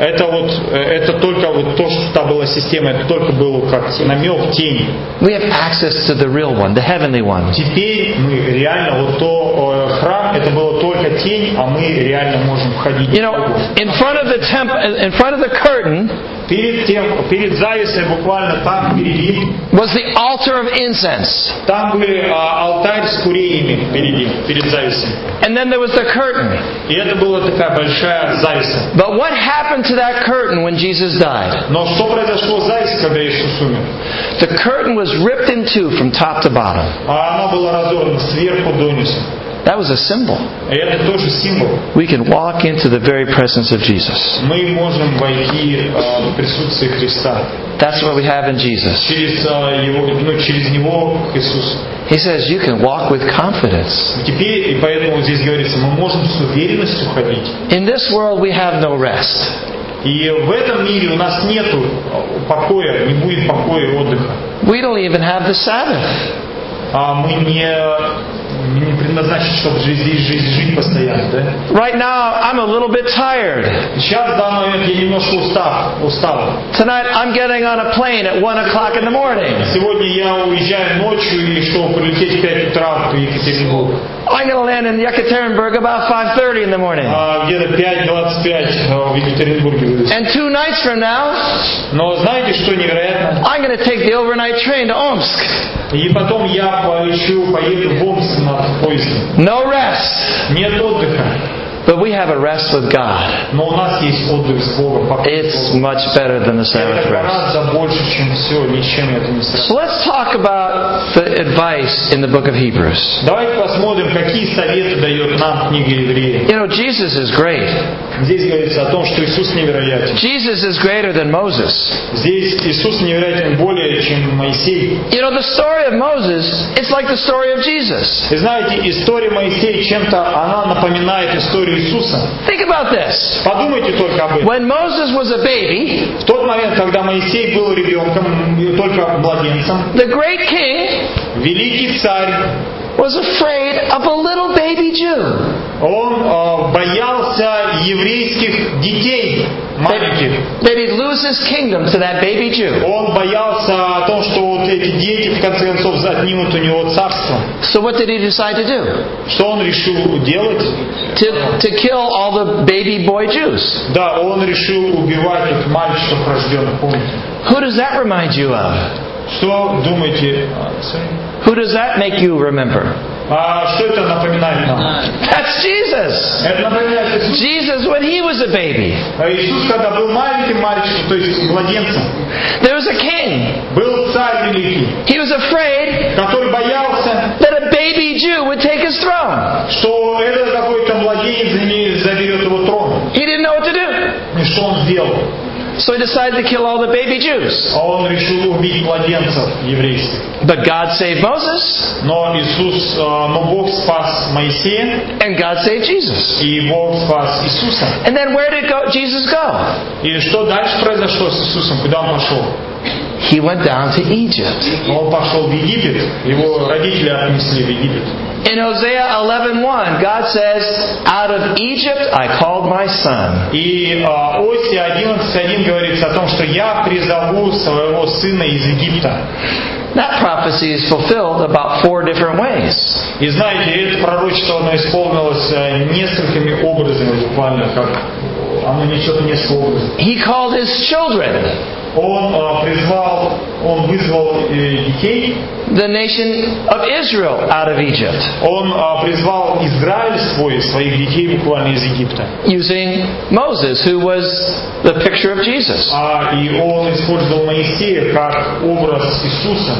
Это только вот то, что там была система, это только было как намек, тень. We have access to the real one, the heavenly one. Теперь мы реально храм, это было только тень, а мы реально можем входить. You know, in front of the temple, in front of the curtain, перед завесой буквально там впереди was the altar of incense. Там были алтарь с курениями перед завесой. And then there was the curtain. И это была такая большая завеса. But what happened to that curtain when Jesus died? Но что произошло с завесой, когда Иисус умер? The curtain was ripped in two from top to bottom. Она была разорвана сверху донизу. That was a symbol. И это тоже символ. We can walk into the very presence of Jesus. Мы можем войти в присутствие Христа. That's what we have in Jesus. Через Него к Иисусу. He says you can walk with confidence. Теперь, и поэтому здесь говорится, мы можем с уверенностью ходить. In this world we have no rest. И в этом мире у нас нету покоя, не будет покоя и отдыха. We don't even have the Sabbath. Мы не предназначены, чтобы здесь жить постоянно, да? Right now, I'm a little bit tired. Сейчас, в данный момент, я немножко устал. Tonight, I'm getting on a plane at 1 o'clock in the morning. Сегодня я уезжаю ночью, и чтобы прилететь в 5 утра в Екатеринбург. I'm going to land in Yekaterinburg about 5:30 in the morning. Где-то 5:25 в Екатеринбурге буду. And 2 nights from now, но знаете, что невероятно? I'm going to take the overnight train to Omsk. И потом я поеду в Омск на поезде. No rest. Нет отдыха. But we have a rest with God. Но у нас есть отдых с Богом. It's much better than the Sabbath Это rest. гораздо больше, чем все, ни с чем это не сравнится. So let's talk about the advice in the book of Hebrews. Давайте посмотрим, какие советы дает нам книга Евреев. You know, Jesus is great. Здесь говорится о том, что Иисус невероятен. Jesus is greater than Moses. Здесь Иисус невероятен более, чем Моисей. You know, the story of Moses, it's like the story of Jesus. И знаете, история Моисея чем-то, она напоминает историю Иисуса. Think about this. Подумайте только об этом. When Moses was a baby, в тот момент, когда Моисей был ребенком, только младенцем, the great king великий царь was afraid of a little baby Jew. Он боялся еврейских детей, маленьких. That he'd lose his kingdom to that baby Jew. Он боялся о том, что вот эти дети в конце концов отнимут у него царство. So what did he decide to do? Что он решил делать? To kill all the baby boy Jews. Да, он решил убивать этих мальчиков, рожденных, помните? Who does that remind you of? Что думаете? Who does that make you remember? Что это напоминает нам? That's Jesus. Это напоминает Иисус. Jesus when he was a baby. Иисус, когда был маленьким мальчиком, то есть младенцем. There was a king. Был царь великий. He was afraid. Который боялся. That a baby Jew would take his throne. Что этот какой-то младенец заберет его трон. He didn't know what to do. И что он сделал? So he decided to kill all the baby Jews. Он решил убить младенцев еврейских. But God saved Moses. Но Бог спас Моисея. And God saved Jesus. И Бог спас Иисуса. And then where did Jesus go? И что дальше произошло с Иисусом? Куда он пошел? He went down to Egypt. Он пошел в Египет. Его родители отнесли в Египет. In Hosea 11:1, God says, "Out of Egypt I called my son." И Осия 11:1 говорится о том, что я призову своего сына из Египта. That prophecy is fulfilled about 4 different ways. И знаете, это пророчество, оно исполнилось несколькими образами буквально, как оно несет несколько образов. He called his children, Он вызвал детей, the nation of Israel, out of Egypt, Он призвал Израиль своих детей буквально из Египта. using Moses, who was the picture of Jesus. И Он использовал Моисея как образ Иисуса.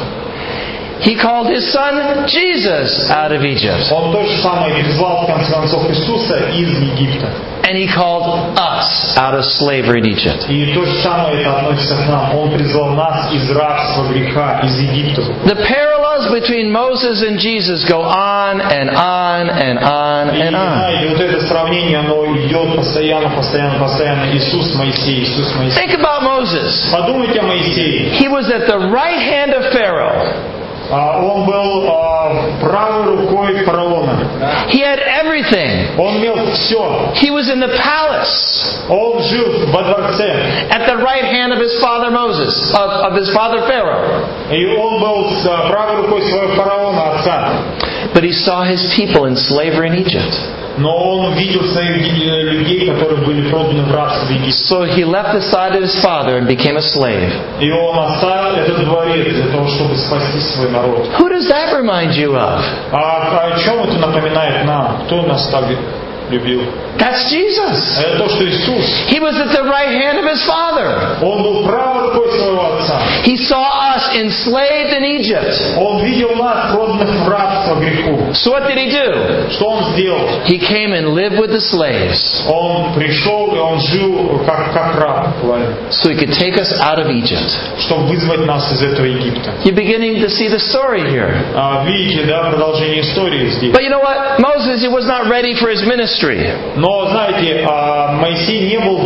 He called his son Jesus out of Egypt. Он то же самое призвал в конце концов Иисуса из Египта. And he called us out of slavery in Egypt. И то же самое это относится к нам. Он призвал нас из рабства греха, из Египта. The parallels between Moses and Jesus go on and on and on and on. Знаете, вот это сравнение, оно идет постоянно. Иисус, Моисей. Think about Moses. Подумайте о Моисее. He was at the right hand of Pharaoh. Он был правой рукой фараона. He had everything. Он имел все. He was in the palace. Он жил во дворце. At the right hand of his father Moses, of his father Pharaoh. И он был с правой рукой своего фараона, отца. But he saw his people in slavery in Egypt. Но он видел своих людей, которые были проданы в рабство в Египте. So he left the side of his father and became a slave. И он оставил этот дворец для того, чтобы спасти свой народ. Who does that remind you of? О чем это напоминает нам? Кто нас так любил? That's Jesus. Это то, что Иисус. He was at the right hand of his father. Он был правой рукой своего отца. He saw us enslaved in Egypt. Он видел нас проданных в рабство греху. So what did he do? Что он сделал? He came and lived with the slaves. Он пришел и он жил как раб, so he could take us out of Egypt. Чтобы вызвать нас из этого Египта. You're beginning to see the story here. Видите, да, продолжение истории здесь. But you know what? Moses, he was not ready for his ministry. Но знаете, Моисей не был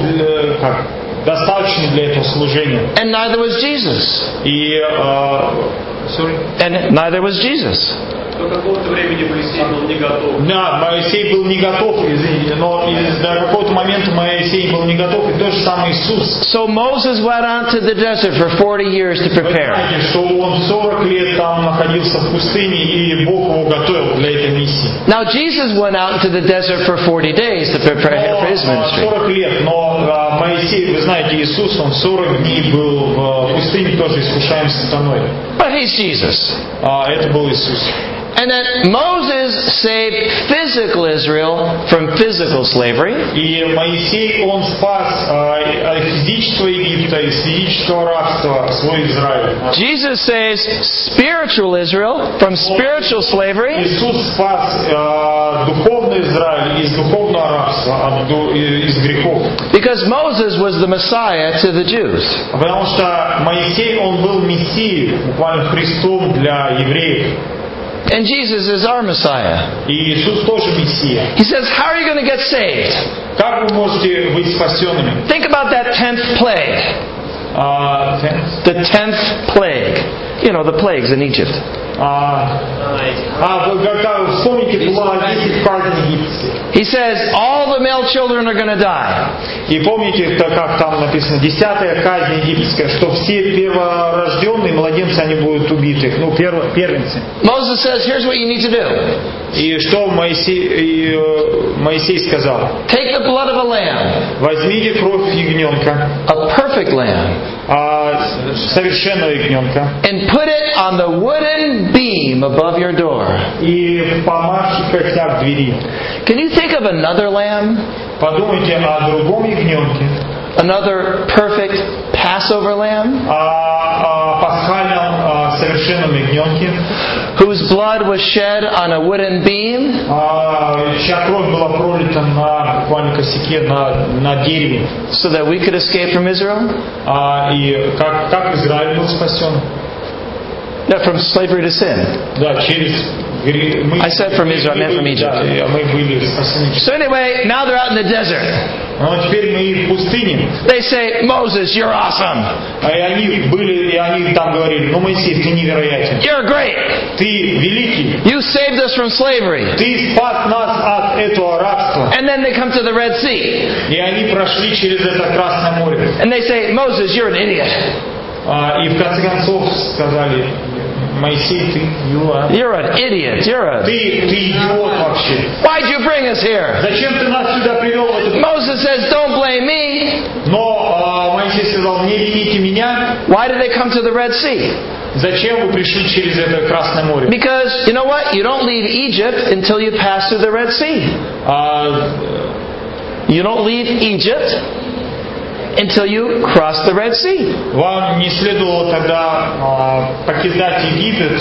достаточный для этого служения. And neither was Jesus. And neither was Jesus. До какого-то времени Моисей был не готов. Да, Моисей был не готов, извините, но до какого-то момента Моисей был не готов, и тот же самый Иисус. So Moses went out to the desert for 40 years to prepare. Вы знаете, что он 40 лет там находился в пустыне, и Бог его готовил для этой миссии. Now Jesus went out into the desert for 40 days to prepare for his ministry. 40 лет, но Моисей, вы знаете, Иисус, он 40 дней был в пустыне, тоже искушаем сатаной. But he's Jesus. Это был Иисус. And then Moses saved physical Israel from physical slavery. И Моисей, он спас физического Египта из физического рабства свой Израиль. Jesus saves spiritual Israel from spiritual slavery. Иисус спас духовный Израиль из духовного рабства, из грехов. Because Moses was the Messiah to the Jews. Потому что Моисей, он был Мессией, буквально Христом для евреев. And Jesus is our Messiah. И Иисус тоже Мессия. He says, how are you going to get saved? Как вы можете быть спасенными? Think about that 10th plague. The 10th plague. You know, the plagues in Egypt. Вспомните, была 10 казней египетских. He says, all the male children are going to die. И помните, как там написано, 10-я казнь египетская, что все перворожденные младенцы, они будут убиты. Первенцы. Moses says, here's what you need to do. И что Моисей сказал? Take the blood of a lamb. Возьмите кровь ягненка. A perfect lamb. Совершенного ягненка. And put it on the wooden beam above your door. И помажьте косяк двери. Can you think of another lamb? Подумайте о другом ягненке. Another perfect Passover lamb? О пасхальном совершенном ягненке. Whose blood was shed on a wooden beam? Чья кровь была пролита на буквально косяке, на дереве. So that we could escape from Israel? И как Израиль был спасен? No, from slavery to sin. Да, через I said from Israel, I meant from Egypt. Мы были спасены. So anyway, now they're out in the desert. Но теперь мы в пустыне. They say, Moses, you're awesome. И они там говорили, Моисей, ты невероятен. You're great. Ты великий. You saved us from slavery. Ты спас нас от этого рабства. And then they come to the Red Sea. И они прошли через это Красное море. And they say, Moses, you're an idiot. И в конце концов сказали: Моисей, ты You're an idiot. ты идиот вообще. Why'd you bring us here? Зачем ты нас сюда привел в эту... Moses says, don't blame me. Но Моисей сказал: не вините меня. Why did they come to the Red Sea? Зачем вы пришли через это Красное море? Because, you know what? You don't leave Egypt until you pass through the Red Sea. You don't leave Egypt until you cross the Red Sea. Вам не следовало тогда покидать Египет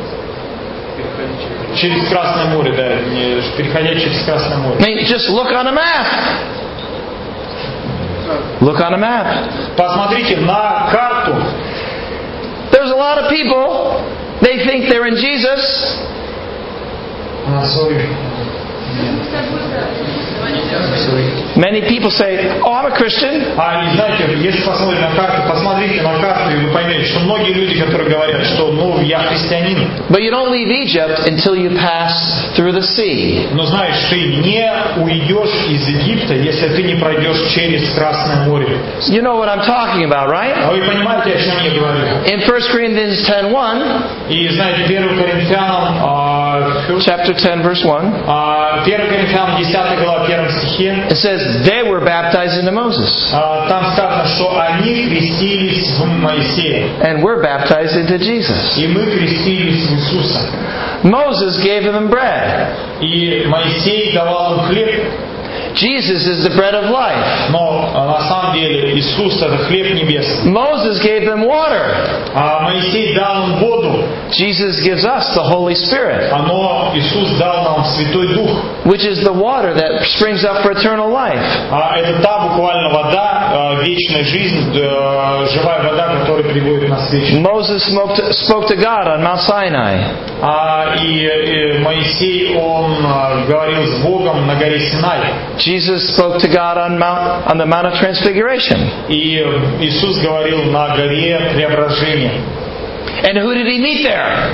через Красное море, да, переходя через Красное море. I mean, just look on a map. Look on a map. Посмотрите на карту. There's a lot of people, they think they're in Jesus. Many people say, oh, I'm a Christian. И знаете, если посмотреть на карту, посмотрите на карту, и вы поймете, что многие люди, которые говорят, что я христианин. But you don't leave Egypt until you pass through the sea. Но знаешь, ты не уйдешь из Египта, если ты не пройдешь через Красное море. You know what I'm talking about, right? Вы понимаете, о чем я говорю? In 1 Corinthians 10:1, и знаете, 1 Коринфянам, chapter 10, verse 1, 1 Коринфянам 10 глава 1 стихе, it says they were baptized into Moses. Там сказано, что они крестились в Моисея. And we're baptized into Jesus. И мы крестились в Иисуса. Moses gave them bread. И Моисей давал им хлеб. Jesus is the bread of life. Но на самом деле Иисус это хлеб небесный. Moses gave them water. А Моисей дал им воду. Jesus gives us the Holy Spirit. Но Иисус дал нам Святой Дух. Which is the water that springs up for eternal life. Это та буквально вода, вечная жизнь, живая вода, которая приводит нас в вечность. Moses spoke to God on Mount Sinai. И Моисей, он говорил с Богом на горе Синай. Jesus spoke to God on the Mount of Transfiguration. И Иисус говорил на горе Преображения. And who did he meet there?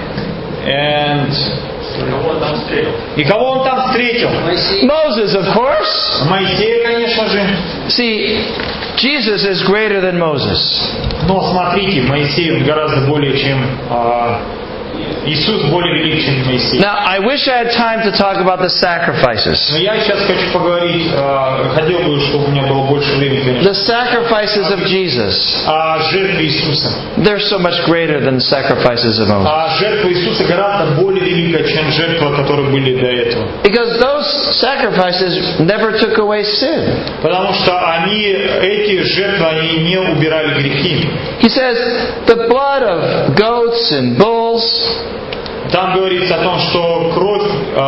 И кого он там встретил? Moses, of course. Моисея, конечно же. See, Jesus is greater than Moses. Но смотрите, Моисей он гораздо более чем Иисус более велик, чем Моисей. Now, I wish I had time to talk about the sacrifices. Но я сейчас хочу поговорить, хотел бы, чтобы у меня было больше времени, конечно. The sacrifices of Jesus. Жертвы Иисуса. They're so much greater than the sacrifices of Moses. Жертва Иисуса гораздо более велика, чем жертвы, которые были до этого. Because those sacrifices never took away sin. Потому что эти жертвы, они не убирали грехи. He says, the blood of goats and bulls. Там говорится о том, что кровь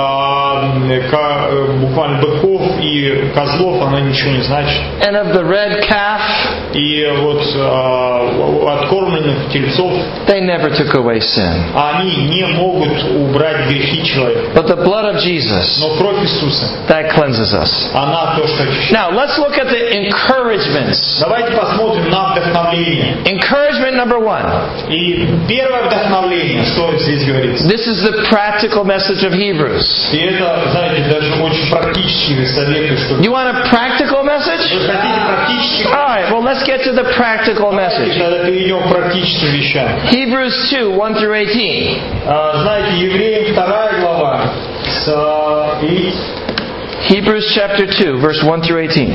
буквально быков и козлов, она ничего не значит. And of the red calf, и вот откормленных тельцов, they never took away sin. Они не могут убрать грехи человека. But the blood of Jesus, но кровь Иисуса, that cleanses us. Она то, что очищает. Now let's look at the encouragements. Давайте посмотрим на вдохновление. Encouragement number 1. И первое вдохновление, что здесь говорится. This is the practical message of Hebrews. И это, знаете, даже очень практические советы, что. You want a practical message? Вы хотите практически? All right. Well, let's get to the practical message. Тогда перейдем к практическим вещам. Hebrews 2, 1-18. Знаете, Евреям 2 глава Hebrews chapter 2, verse 1-18.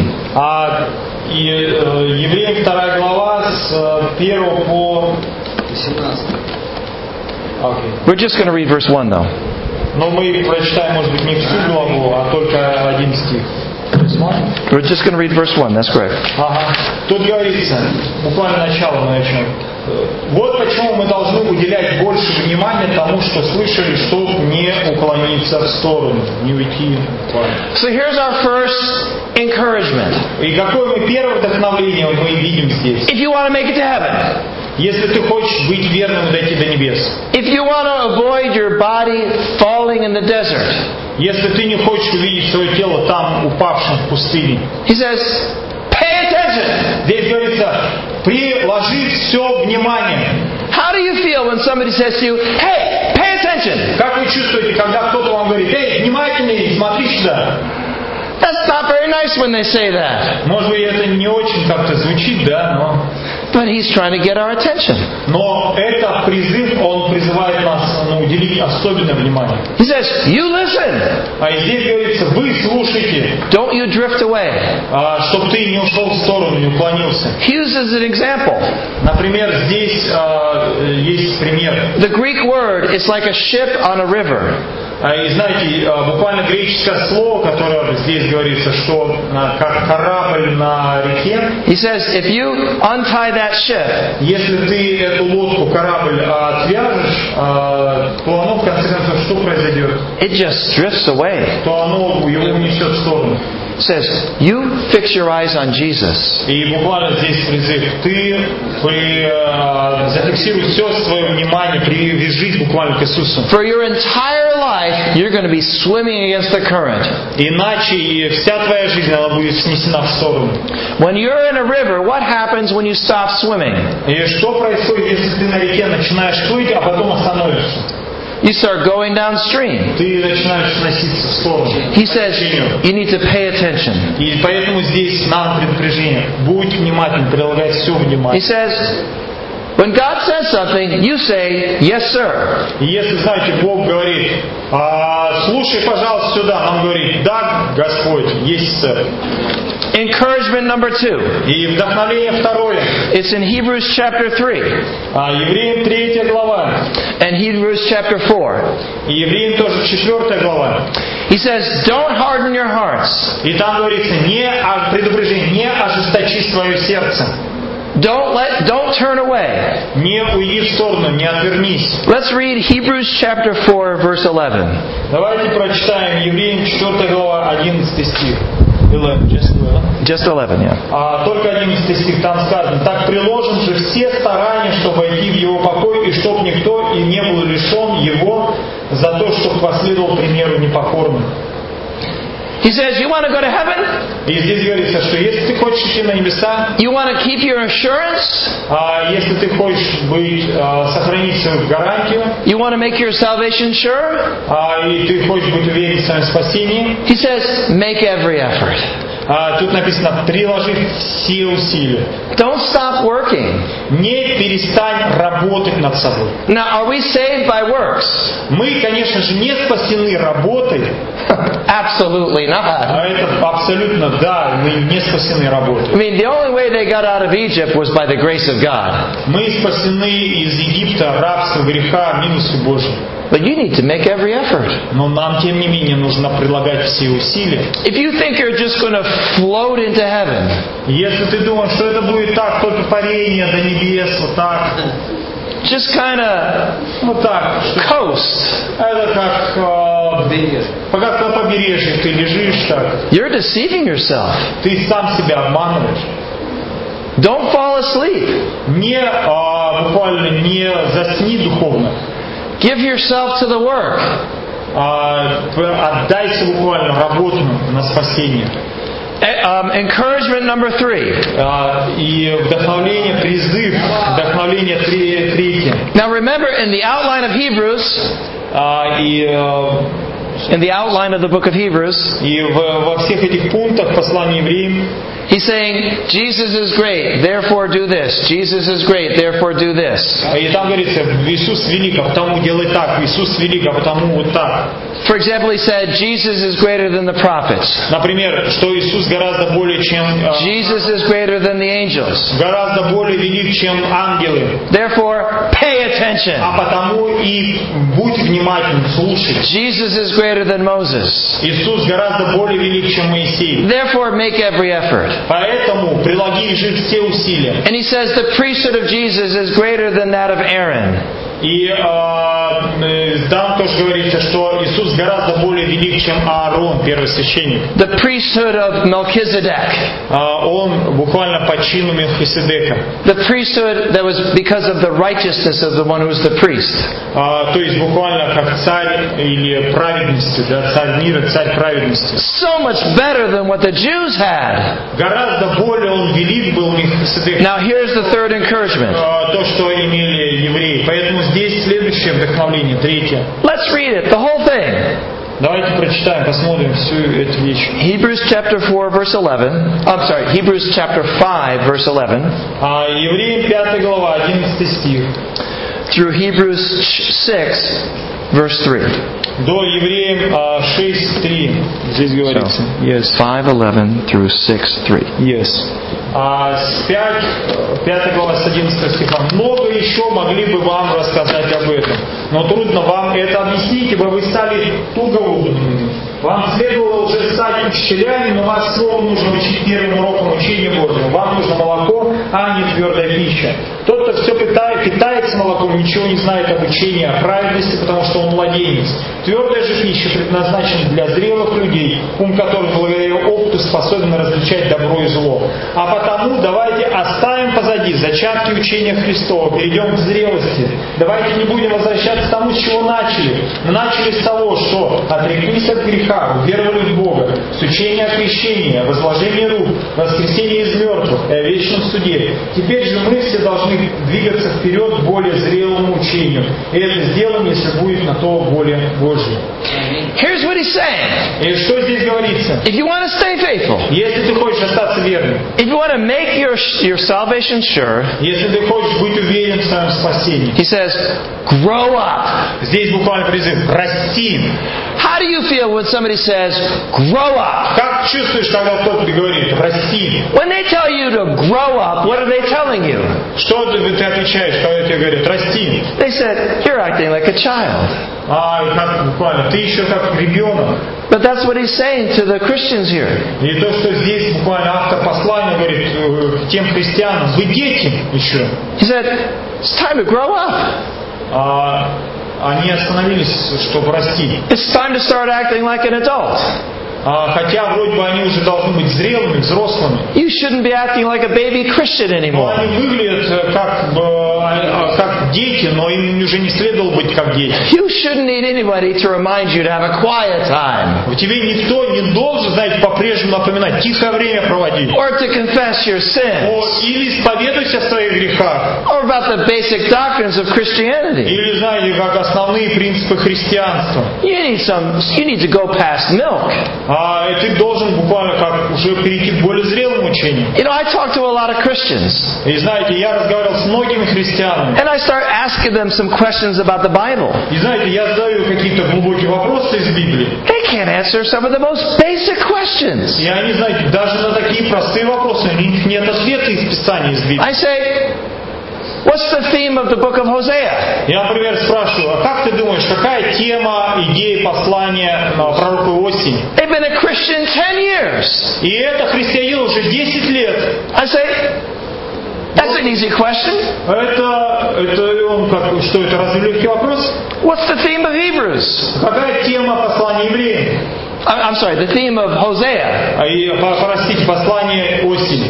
Евреям 2 глава с 1 по 18. Okay. We're just going to read verse 1 though. Но мы прочитаем, может быть, не всю главу, а только один стих. We're just going to read verse 1, that's correct. Тут говорится, буквально начало мы начнем. Вот почему мы должны уделять больше внимания тому, что слышали, чтобы не уклониться в сторону, не уйти. So here's our first encouragement. И какое мы первое вдохновление мы видим здесь? If you want to make it to heaven. Если ты хочешь быть верным и дойти до небес. If you want to avoid your body falling in the desert. Если ты не хочешь увидеть свое тело там упавшим в пустыне. He says, pay attention. Здесь говорится, приложи все внимание. How do you feel when somebody says to you, hey, pay attention? Как вы чувствуете, когда кто-то вам говорит, эй, внимательнее, смотри сюда? That's not very nice when they say that. Может быть, это не очень как-то звучит, да, но... But He's trying to get our attention. Но это призыв, он призывает нас уделить особенное внимание. He says, you listen. А здесь говорится, вы слушайте, Don't you drift away. чтобы ты не ушел в сторону, не уклонился. He uses an example. Например, здесь есть пример. The Greek word is like a ship on a river. И знаете, буквально греческое слово, которое здесь говорится, что как корабль на реке. He says, if you untie that ship, если ты эту лодку, корабль отвяжешь, то оно в конце концов что произойдет? it just drifts away. То оно его унесет в сторону. It says, you fix your eyes on Jesus. И буквально здесь призыв. Ты зафиксируй все свое внимание, привяжись буквально к Иисусу. For your entire life, you're going to be swimming against the current. Иначе вся твоя жизнь она будет снесена в сторону. When you're in a river, what happens when you stop swimming? И что происходит, если ты на реке начинаешь плыть, а потом остановишься? You start going downstream. Ты начинаешь сноситься в сторону. He says, you need to pay attention. И поэтому здесь нам предупреждение. Будь внимательным, прилагай все He внимание. says, when God says something, you say, yes, sir. И если, знаете, Бог говорит, слушай, пожалуйста, сюда, нам говорит, да, Господь, есть сэр. Encouragement number 2. И вдохновение второе. It's in Hebrews chapter 3 Евреям 3 глава. and Hebrews chapter 4. И Евреям тоже 4 глава. He says, don't harden your hearts. И там говорится, предупреждение, не ожесточи свое сердце. Don't turn away. Не уйди в сторону, не отвернись. Let's read Hebrews chapter 4 verse 11. Давайте прочитаем Евреям 4 глава, 11 стих. Just 11, yeah. Только 11 стих там сказано. Так приложим же все старания, чтобы войти в его покой, и чтоб никто и не был лишен его за то, чтобы последовал примеру непокорным. He says, you want to go to heaven? И здесь говорится, что если ты хочешь идти на небеса, You want to keep your assurance? если ты хочешь сохранить свою гарантию, You want to make your salvation sure? И ты хочешь быть уверен в своем спасении, He says, make every effort. тут написано, приложи все усилия. Don't stop working. Не перестань работать над собой. Now, are we saved by works? Мы, конечно же, не спасены работой. Absolutely not. Это абсолютно да, мы не спасены I работой. mean, the only way they got out of Egypt was by the grace of God. Мы спасены из Египта, рабства, греха, милостью Божьей. But you need to make every effort. Но нам, тем не менее, нужно прилагать все усилия. If you think you're just going to float into heaven, Если ты думаешь, что это будет так, только парение до небес, вот так, just kind of вот так, coast, это как пока на побережье ты лежишь так, you're deceiving yourself. ты сам себя обманываешь. Don't fall asleep. Буквально не засни духовно. Give yourself to the work. Отдайся буквально работу на спасение. Encouragement number 3. И вдохновление, призыв, вдохновление третье. Now remember, in the outline of Hebrews, in the outline of the book of Hebrews, И во всех этих пунктах послания евреям he's saying, Jesus is great, therefore do this. Jesus is great, therefore do this. и там говорится, Иисус велик, а потому делай так, Иисус велик, а потому вот так. For example, he said, Jesus is greater than the prophets. Например, что Иисус гораздо более, чем Jesus is greater than the angels. гораздо более велик, чем ангелы. Therefore, pay attention. А потому и будь внимательным, слушай. Jesus is greater than Moses. Иисус гораздо более велик, чем Моисей. Therefore, make every effort. Поэтому прилаги же все усилия. And he says the priesthood of Jesus is greater than that of Aaron. И там тоже говорится, что Иисус гораздо более велик, чем Аарон, первосвященник. The priesthood of Melchizedek. Он буквально по чину Мелхиседека. The priesthood that was because of the righteousness of the one who was the priest. То есть буквально как царь или праведности, да, царь мира, царь праведности. So much better than what the Jews had. Гораздо более он велик был Мелхиседек. Now here's the third encouragement. То, что имели евреи. Поэтому здесь следующее вдохновление, третье. Let's read it, the whole thing. Давайте прочитаем, посмотрим всю эту вещь. Hebrews chapter 4, verse 11. I'm sorry, Hebrews chapter 5, verse 11. Евреям 5 глава, 11 стих. Through Hebrews 6, verse 3. До Евреям 6:3 здесь говорится. Yes. 5:11 through 6:3. Yes. 5 глава с 11 стиха. Много еще могли бы вам рассказать об этом, но трудно вам это объяснить, ибо вы стали туговудными. Вам следовало уже стать учителями, но вас снова нужно учить первым уроком учения Божьего. Вам нужно молоко, а не твердая пища. Тот, кто все питается молоком, ничего не знает об учении, о праведности, потому что он младенец. Твердая же пища предназначена для зрелых людей, ум которых благодаря опыту способен различать добро и зло. А потому давайте оставим позади зачатки учения Христова, перейдем к зрелости. Давайте не будем возвращаться к тому, с чего начали. Мы начали с того, что отреклись от греха, уверовали в Бога, с учения о крещении, о возложении рук, воскресении из мертвых и о вечном суде. Теперь же мы все должны двигаться вперед к более зрелому учению. И это сделаем, если будет на то воля Божья. Here's what he's saying. И что здесь говорится? If you want to stay faithful, если ты хочешь остаться верным, if you want to make your salvation sure, если ты хочешь быть уверен в своем спасении, he says, grow up. Здесь буквально призыв: расти. How do you feel when somebody says, grow up? Как чувствуешь, когда кто-то тебе говорит: расти? When they tell you to grow up, what are they telling you? Что ты отвечаешь, когда тебе говорят: расти? They said, you're acting like a child. Как буквально, ты еще как ребенок. But that's what he's saying to the Christians here. И то, что здесь буквально автор послания говорит тем христианам: вы дети еще. He said, it's time to grow up. Они остановились, чтобы расти. It's time to start acting like an adult. Хотя вроде бы они уже должны быть зрелыми, взрослыми. You shouldn't be acting like a baby Christian Но anymore. они выглядят как дети, но им уже не следовало быть как дети. You shouldn't need anybody to remind you to have a quiet time. Тебе никто не должен, знаете, по-прежнему напоминать, тихое время проводить. Or to confess your sins. Или исповедуйся о своих грехах. Or about the basic doctrines of Christianity. Или, знаете, как основные принципы христианства. You need to go past milk. Ты должен буквально как уже перейти к более зрелому учению. You know, I talk to a lot of Christians. И знаете, я разговаривал с многими христианами. And I start asking them some questions about the Bible. И знаете, я задаю какие-то глубокие вопросы из Библии. They can't answer some of the most basic questions. И они, знаете, даже на такие простые вопросы у них нет ответа из Писания, из Библии. I say, what's the theme of the book of Hosea? Я, например, спрашиваю: а как ты думаешь, какая тема, идея послания пророка Иосии? They've been a Christian 10 years. И это христианин уже 10 лет. I say, that's an easy question. Это он как, что это, разве легкий вопрос? What's the theme of Hebrews? Какая тема послания евреям? I'm sorry, the theme of Hosea. Простите, послание Иосии.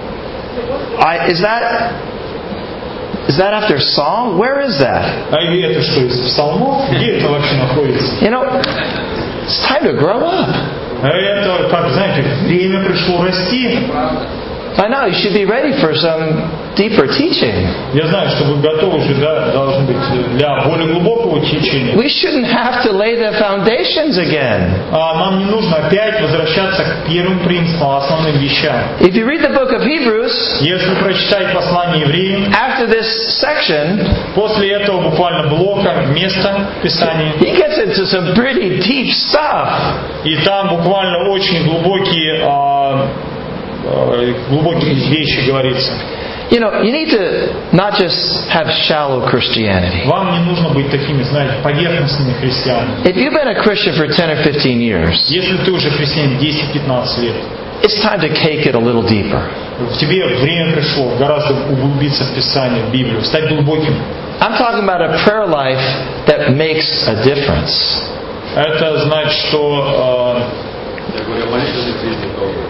Is that after Psalm? Where is that? Это что, из псалмов? Где это вообще находится? You know, it's time to grow up. Это, как, знаете, время пришло расти. I know, you should be ready for some deeper teaching. Я знаю, что вы готовы уже, да, должны быть для более глубокого течения. We shouldn't have to lay the foundations again. Нам не нужно опять возвращаться к первым принципам, основным вещам. If you read the book of Hebrews, если прочитать послание евреям, after this section, после этого буквально блока, места Писания, he gets into some pretty deep stuff. И там буквально очень глубокие вещи говорится. You know, you need to not just have shallow Christianity. Вам не нужно быть такими, знаете, поверхностными христианами. If you've been a Christian for 10 or 15 years, если ты уже христианин 10-15 лет, it's time to take it a little deeper. В тебе время пришло гораздо углубиться в Писание, в Библию, стать глубоким. I'm talking about a prayer life that makes a difference. Это значит, что Я говорю, молитвенный жизни тоже.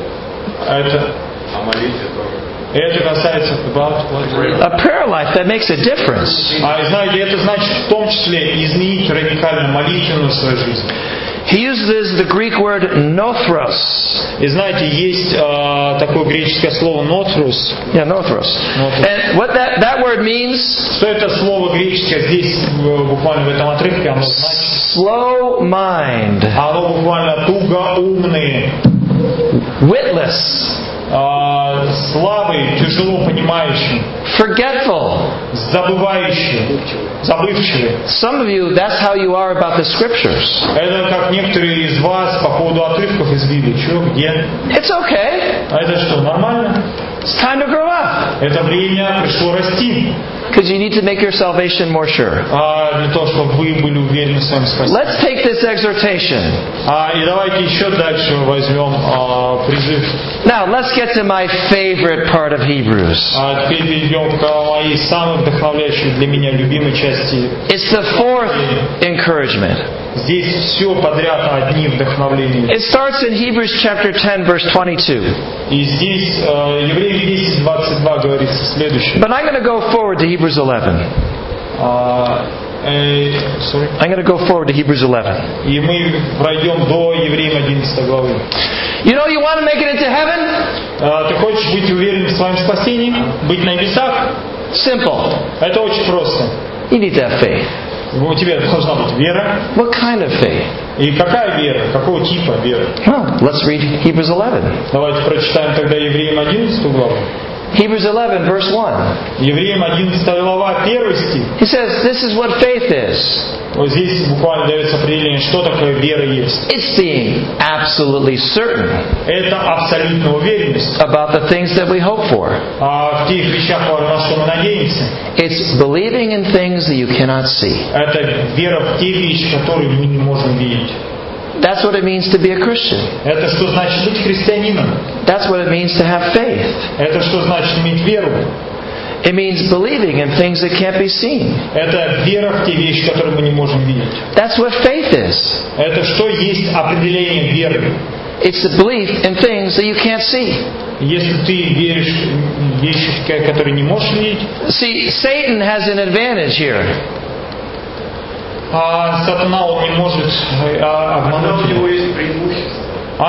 Это касается a prayer life that makes a difference. знаете, это значит в том числе изменить радикально молитвенную свою жизнь. He uses the Greek word nothros. И знаете, есть такое греческое слово «нотрус». Yeah, nothros. And what that word means? Что это слово греческое здесь, буквально в этом отрывке, оно значит? Slow mind. Оно буквально тугоумный. Witless. Слабый, тяжело понимающий. Forgetful. Забывчивый. Some of you, that's how you are about the scriptures. Это как некоторые из вас по поводу отрывков из Библии. Чего, где? It's okay. А это что, нормально? It's time to grow up. Это время пришло расти. Because you need to make your salvation more sure. Для того, чтобы вы были уверены в своем спасении. Let's take this exhortation. И давайте еще дальше возьмем призыв. Now, let's get to my favorite part of Hebrews. Теперь перейдем к моей самой вдохновляющей для меня любимой части. It's the fourth encouragement. Здесь все подряд одни вдохновления. It starts in Hebrews chapter 10, verse 22. И здесь Евреям 10:22 говорится следующее. But I'm going to go forward to Hebrews 11. I'm going to go forward to Hebrews 11. И мы пройдем до Евреям 11 главы. You know, you want to make it into heaven? Ты хочешь быть уверен в своем спасении? Быть на небесах? Simple. Это очень просто. You need to have faith. У тебя должна быть вера. What kind of faith? И какая вера? Какого типа вера? Well, let's read Hebrews 11. Давайте прочитаем тогда Евреям 11 главу. Hebrews 11, verse 1. Евреям 11 глава, 1 стих. He says, this is what faith is. Вот здесь буквально дается определение, что такое вера есть. It's being absolutely certain Это абсолютная уверенность about the things that we hope for. в тех вещах, на что мы надеемся. It's believing in things that you cannot see. Это вера в те вещи, которые мы не можем видеть. That's what it means to be a Christian. Это что значит быть христианином? That's what it means to have faith. Это что значит иметь веру? It means believing in things that can't be seen. Это вера в те вещи, которые мы не можем видеть. That's what faith is. Это что есть определение веры? It's the belief in things that you can't see. Если ты веришь в вещи, которые не можешь видеть. See, Satan has an advantage here. Сатана, он не может обмануть. У него есть преимущество.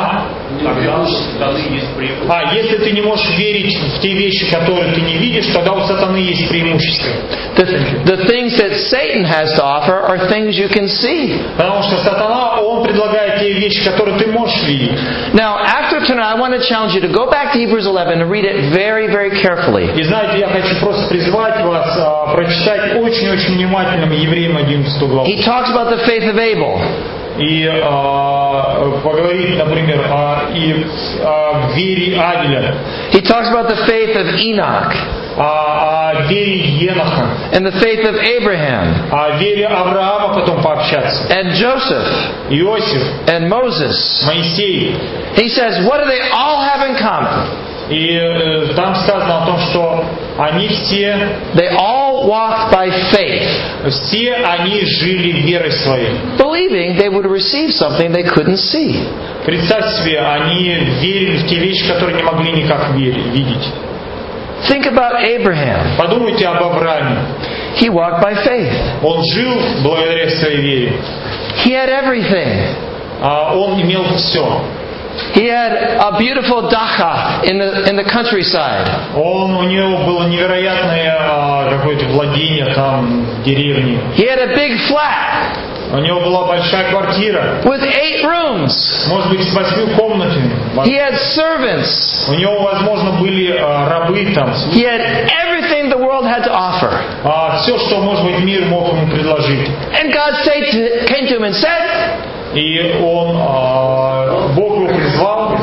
Если ты не можешь верить в те вещи, которые ты не видишь, тогда у сатаны есть преимущество. The things that Satan has to offer are things you can see. Потому что сатана, он предлагает те вещи, которые ты можешь видеть. Now, after tonight, I want to challenge you to go back to Hebrews 11 and read it very, very carefully. И знаете, я хочу просто призвать вас прочитать очень-очень внимательно Евреям 11 главу. He talks about the faith of Abel. И поговорить, например, о вере Авеля. He talks about the faith of Enoch. О вере Еноха. And the faith of Abraham. О вере Авраама потом пообщаться. And Joseph. Иосиф. And Moses. Моисей. He says, what do they all have in common? И там сказано о том, что они все, they all walked by faith. Все они жили верой своей. Believing they would receive something they couldn't see. Представьте себе, они верили в те вещи, которые не могли никак видеть. Think about Abraham. Подумайте об Аврааме. He walked by faith. Он жил благодаря своей вере. He had everything. Он имел все. He had a beautiful dacha in the countryside. У него было невероятное какое-то владение там в деревне. He had a big flat. У него была большая квартира. With 8 rooms. Может быть, с 8 комнатами. He had servants. У него, возможно, были рабы там. He had everything the world had to offer. Все, что, может быть, мир мог ему предложить. And God came to him and said, и Бог его призвал,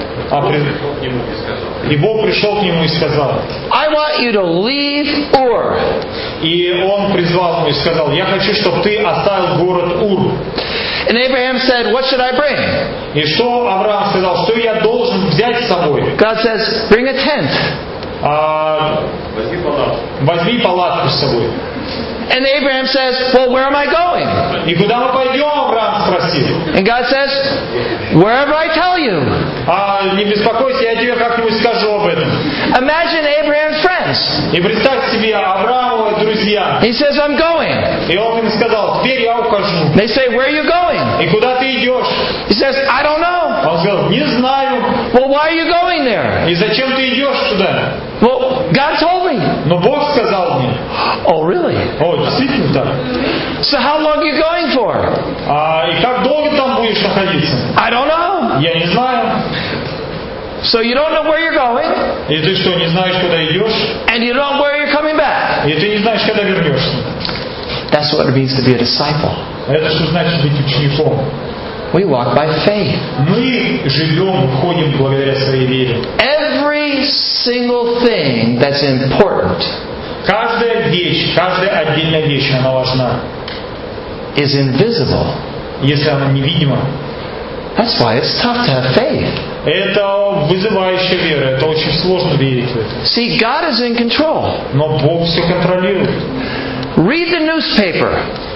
и Бог пришел к нему и сказал, I want you to leave Ur. И он призвал его и сказал, я хочу, чтобы ты оставил город Ур. And Abraham said, what should I bring? И что Авраам сказал, что я должен взять с собой? God says, bring a tent. Возьми палатку с собой. And Abraham says, well, where am I going? И куда мы пойдем, Авраам спросил. And God says, wherever I tell you. Не беспокойся, я тебе как-нибудь скажу об этом. Imagine Abraham's friends. И представь себе Аврааму друзья. He says, I'm going. И он им сказал, теперь я ухожу. They say, where are you going? И куда ты идешь? He says, I don't know. Он сказал, не знаю. Well, why are you going there? И зачем ты идешь туда? Well, God told me. Но Бог сказал мне. Oh, really? О, действительно так. So how long are you going for? И как долго там будешь находиться? I don't know. Я не знаю. So you don't know where you're going, И ты что, не знаешь, куда идешь? and you don't know where you're coming back. И ты не знаешь, когда вернешься. That's what it means to be a disciple. Это что значит быть учеником? We walk by faith. Мы живем, ходим благодаря своей вере. Every single thing that's important Каждая вещь, каждая отдельная вещь, она важна. is invisible. Если она невидима, That's why it's tough to have faith. это вызывающая вера. Это очень сложно верить в это. See, God is in control. Но Бог все контролирует. Read the newspaper.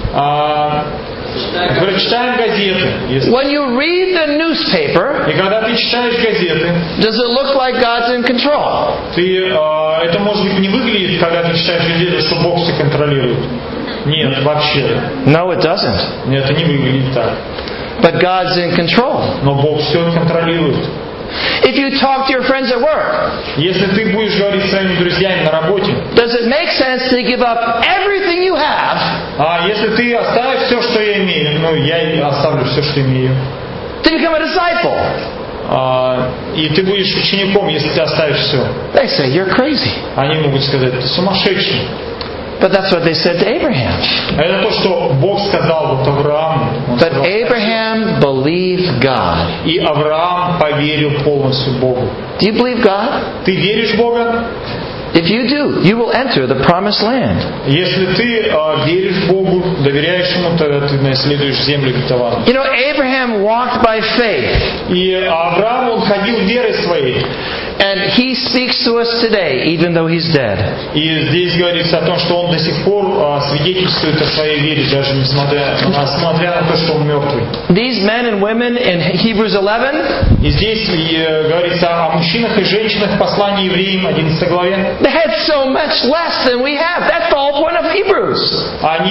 Читаем газеты. When you read the newspaper, И когда ты читаешь газеты, does it look like God's in control? это может быть не выглядит, когда ты читаешь газеты, что Бог все контролирует. Нет, вообще. No, it doesn't. Это не выглядит так. But God's in control. Но Бог все контролирует. If you talk to your friends at work, Если ты будешь говорить с своими друзьями на работе, does it make sense to give up everything you have если ты оставишь все, что я имею, я оставлю все, что имею, to become a disciple? и ты будешь учеником, если ты оставишь все, They say you're crazy. они могут сказать, ты сумасшедший. But that's what they said to Abraham. Это то, что Бог сказал вот Аврааму. Он But сказал, Abraham believed God. и Авраам поверил полностью Богу. Do you believe God? Ты веришь в Бога? If you do, you will enter the promised land. Если ты веришь Богу, доверяешь Ему, тогда ты наследуешь землю обетованную. You know, Abraham walked by faith. И Авраам, он ходил верой своей. And he speaks to us today, even though he's dead. И здесь говорится о том, что он до сих пор свидетельствует о своей вере, даже несмотря на то, что он мертвый. These men and women in Hebrews 11, И здесь говорится о мужчинах и женщинах в послании евреям, 11 главе. they had so much less than we have. That's the whole point of Hebrews.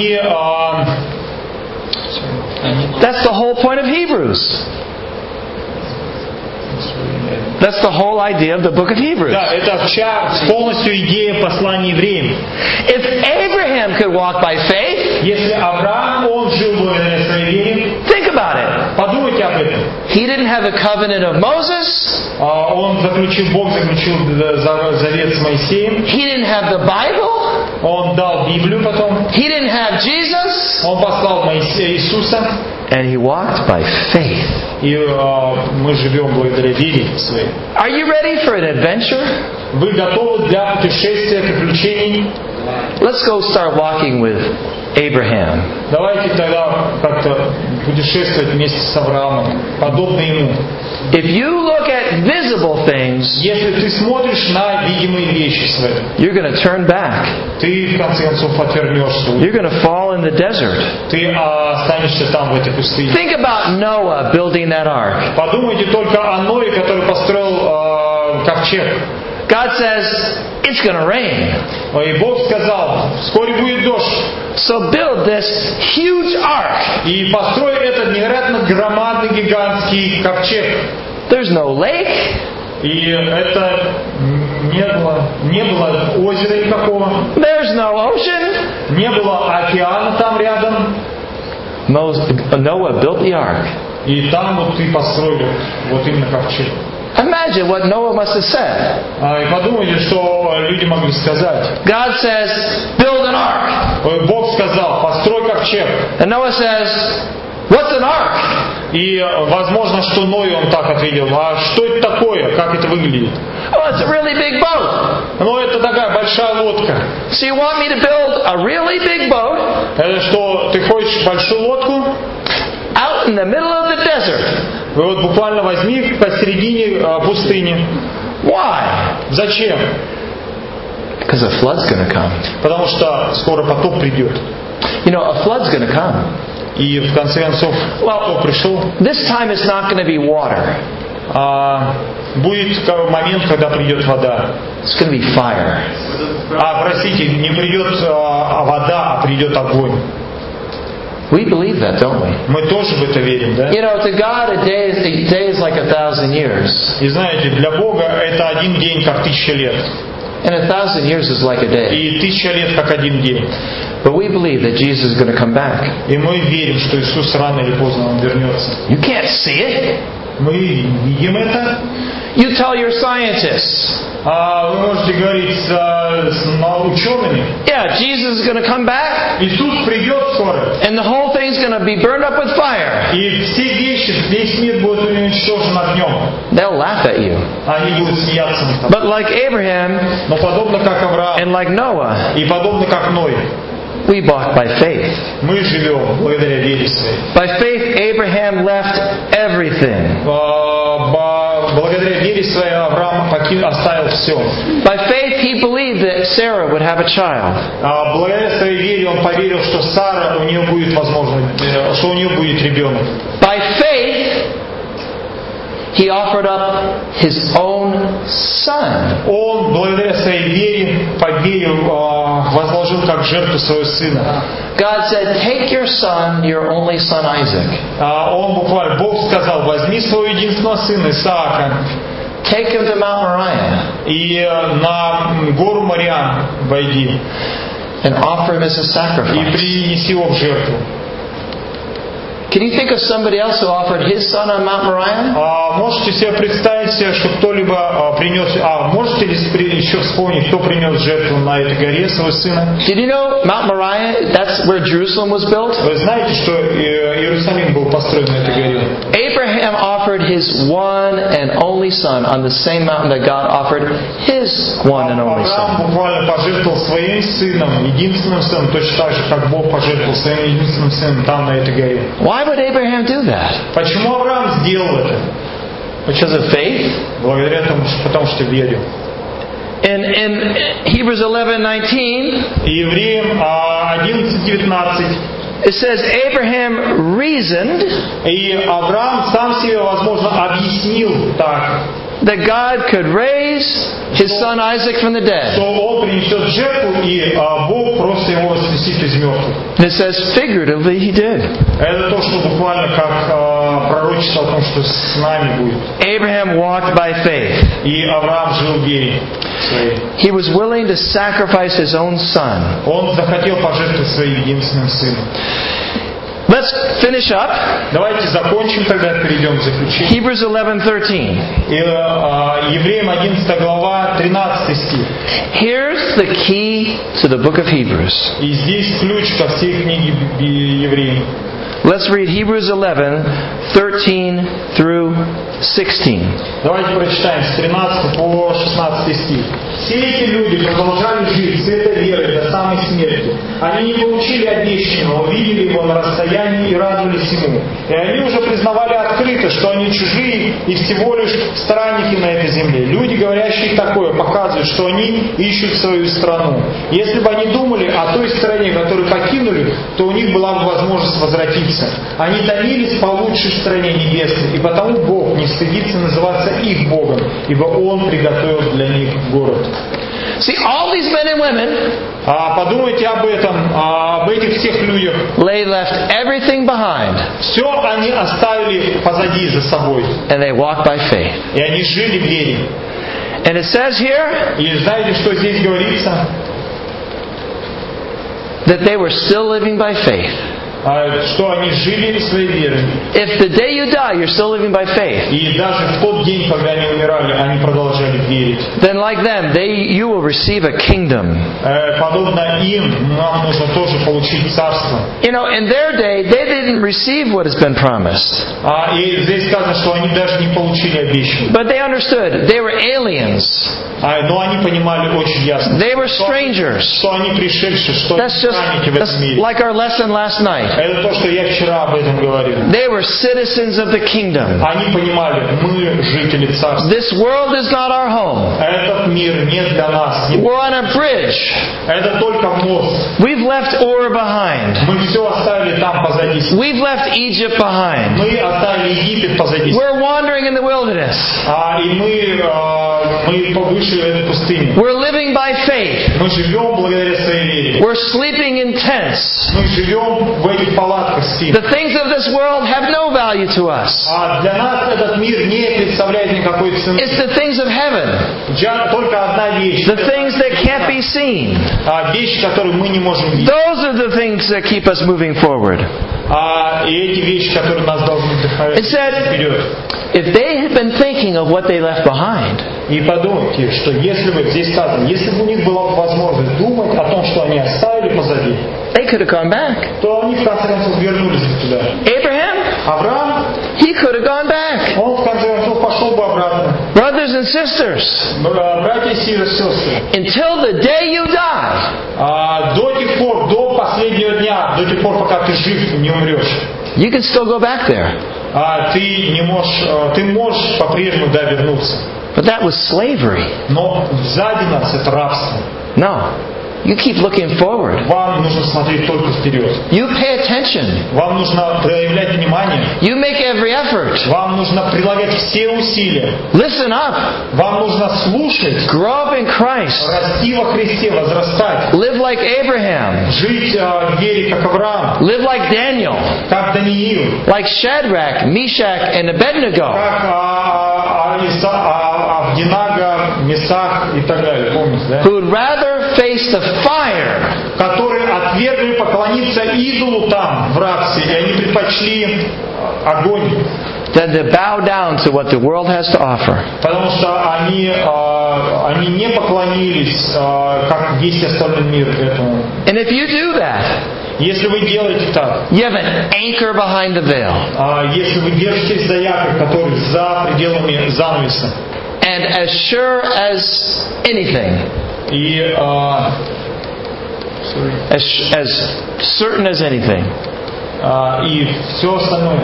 That's the whole point of Hebrews. That's the whole idea of the book of Hebrews. Да, это полностью идея послания евреям. If Abraham could walk by faith, Если Авраам, он жил благодаря своей вере, think about it. подумайте об этом. He didn't have a covenant of Moses. Бог заключил завет с Моисеем. He didn't have the Bible. Он дал Библию потом. He didn't have Jesus. Он послал Иисуса. And he walked by faith. И мы живем благодаря вере своей. Are you ready for an adventure? Вы готовы для путешествия, приключений? Let's go start walking with Abraham. Давайте тогда как-то путешествовать вместе с Авраамом, подобно ему. If you look at visible things, Если ты смотришь на видимые вещи свои, you're going to turn back. ты в конце концов отвернешься. You're going to fall in the desert. Ты останешься там, в этой пустыне. Think about Noah building that ark. Подумайте только о Ное, который построил ковчег. God says, it's going to rain. И Бог сказал, вскоре будет дождь. So build this huge ark. И построй этот невероятно громадный, гигантский ковчег. There's no lake. И это не было озера никакого. There's no ocean. Не было океана там рядом. Noah built the ark. И там вот ты построил вот именно ковчег. Imagine what Noah must have said. И подумайте, что люди могли сказать. God says, build an ark. Бог сказал, построй ковчег. And Noah says, what's an ark? И возможно, что Ной он так ответил, а что это такое, как это выглядит? Oh, it's a really big boat. Ну, это такая большая лодка. So you want me to build a really big boat Это что, ты хочешь большую лодку? out in the middle of the desert? Вот буквально возьми посередине пустыни. Why? Зачем? Because a flood's going to come. Потому что скоро потоп придет. You know, a flood's going to come. И в конце концов потоп пришел. This time it's not going to be water. будет момент, когда придет вода. It's going to be fire. Простите, не придет вода, а придет огонь. We believe that, don't we? Мы тоже в это верим, да? You know, to God, a day is like 1,000 years. И знаете, для Бога это один день, как 1000 лет. And 1,000 years is like a day. И 1000 лет, как один день. But we believe that Jesus is going to come back. И мы верим, что Иисус рано или поздно Он вернется. You can't see it. Мы видим это. You tell your scientists. Вы можете говорить с учеными. Yeah, Jesus is going to come back. Иисус придет скоро. And the whole thing's going to be burned up with fire. И все вещи, весь мир будет уничтожен огнем. They'll laugh at you. Они будут смеяться над тобой. But like Abraham, Но подобно как Авраам and like Noah, и подобно как Ной, we walk by faith. мы живем благодаря вере своей. By faith, Abraham left everything. Благодаря вере своей Авраам оставил все. By faith, he believed that Sarah would have a child. Благодаря своей вере он поверил, что Сара, у нее будет возможно, что у нее будет ребенок. By faith, he offered up his own son. Он, благодаря своей вере, по вере возложил как жертву своего сына. God said, take your son, your only son Isaac. Он буквально, Бог сказал, возьми своего единственного сына Исаака. Take him to Mount Moriah. И на гору Мориа войди. And offer him as a И sacrifice. принеси его в жертву. Can you think of somebody else who offered his son on Mount Moriah? Можете себе представить, что кто-либо принес... можете ли еще вспомнить, кто принес жертву на этой горе своего сына? Did you know Mount Moriah, that's where Jerusalem was built? Вы знаете, что Иерусалим был построен на этой горе? Abraham offered his one and only son on the same mountain that God offered his one and only Авраам son. буквально пожертвовал своим сыном, единственным сыном, точно так же, как Бог пожертвовал своим единственным сыном там, на этой горе. Why would Abraham do that? Почему Авраам сделал это? Because of faith? Благодаря тому, потому что верил. In Hebrews 11:19, Евреям 11:19. it says Abraham reasoned И Авраам сам себе, возможно, объяснил так, that God could raise his son Isaac from the что dead. он принесет жертву, и Бог просто его воскресит из мертвых. And it says figuratively he did. Это то, что буквально как пророчество о том, что с нами будет. Abraham walked by faith. И Авраам жил в вере своей. He was willing to sacrifice his own son. Он захотел пожертвовать своим единственным сыном. Let's finish up. Давайте закончим, тогда перейдем к заключению. Hebrews 11:13. Евреям 11 глава, 13 стих. Here's the key to the book of Hebrews. И здесь ключ ко всей книге Евреям. Let's read Hebrews 11:13 through 16. Давайте прочитаем с 13 по 16 стих. Все эти люди продолжали жить с этой верой до самой смерти. Они не получили обещанного, увидели его на расстоянии и радовались ему. И они уже признавали открыто, что они чужие и всего лишь странники на этой земле. Люди, говорящие такое, показывают, что они ищут свою страну. Если бы они думали о той стране, которую покинули, то у них была бы возможность возвратиться. Они томились по лучшей стране небесной, и потому Бог не стыдится называться их Богом, ибо Он приготовил для них город. See, all these men and women, Подумайте об этом, об этих всех людях. they left everything behind Все они оставили позади за собой, and they walked by faith. и они жили в вере. And it says here И знаете, что здесь говорится? that they were still living by faith. Что они жили своей верой. If the day you die, you're still living by faith, И даже в тот день, когда они умирали, они продолжали верить. then like them, you will receive a kingdom. Подобно им, нам нужно тоже получить царство. You know, in their day, they didn't receive what has been promised. И здесь сказано, что они даже не получили обещанное. But they understood they were aliens. Но они понимали очень ясно, They were strangers. что они пришельцы, что они That's just странники в этом мире. like our lesson last night. Это то, что я вчера об этом говорил. They were citizens of the kingdom. Они понимали, мы жители царства. This world is not our home. Этот мир не для нас. We're on a bridge. Это только мост. We've left Ur behind. Мы все оставили там позади. We've left Egypt behind. Мы оставили Египет позади. We're wandering in the wilderness. И мы вышли в эту пустыню. We're living by faith. Мы живем благодаря своей вере. We're sleeping in tents. Мы живем в этих палатках, спим. The things of this world have no value to us. Для нас этот мир не представляет никакой цены. It's the things of heaven. Только одна вещь. The things that can't be seen. Вещи, которые мы не можем видеть. Those are the things that keep us moving forward. И эти вещи, которые нас должны вдохновлять вперед. If they had been thinking of what they left behind, и подумайте, что если бы, здесь сказано, если бы у них была возможность думать о том, что они оставили позади, they could have gone back. то они в конце концов вернулись бы туда. Abraham, Авраам, he could have gone back. он в конце концов пошел бы обратно. Brothers and sisters, братья и сестры, until the day you die, до тех пор, до последнего дня, до тех пор, пока ты жив, не умрешь, you can still go back there. Ты можешь по-прежнему вернуться. But that was slavery. Но сзади нас это рабство. No. You keep looking forward. Вам нужно смотреть только вперед. You pay attention. Вам нужно проявлять внимание. You make every effort. Вам нужно прилагать все усилия. Listen up. Вам нужно слушать. Grow up in Christ. Расти во Христе, возрастать. Live like Abraham. Жить в вере, как Авраам. Live like Daniel. Как Даниил. Like Shadrach, Meshach, and Abednego. Как Авдинага, Месах и так далее. Помните, да? Who would rather face the fire, которые отвергли поклониться идолу там, в рабстве, и они предпочли огонь, than to bow down to what the world has to offer. Потому что они не поклонились, как весь остальной мир этому. And if you do that, если вы делаете так, you have an anchor behind the veil. Если вы держитесь за якорь, который за пределами занавеса, and as sure as anything, и as certain as anything, и все остальное.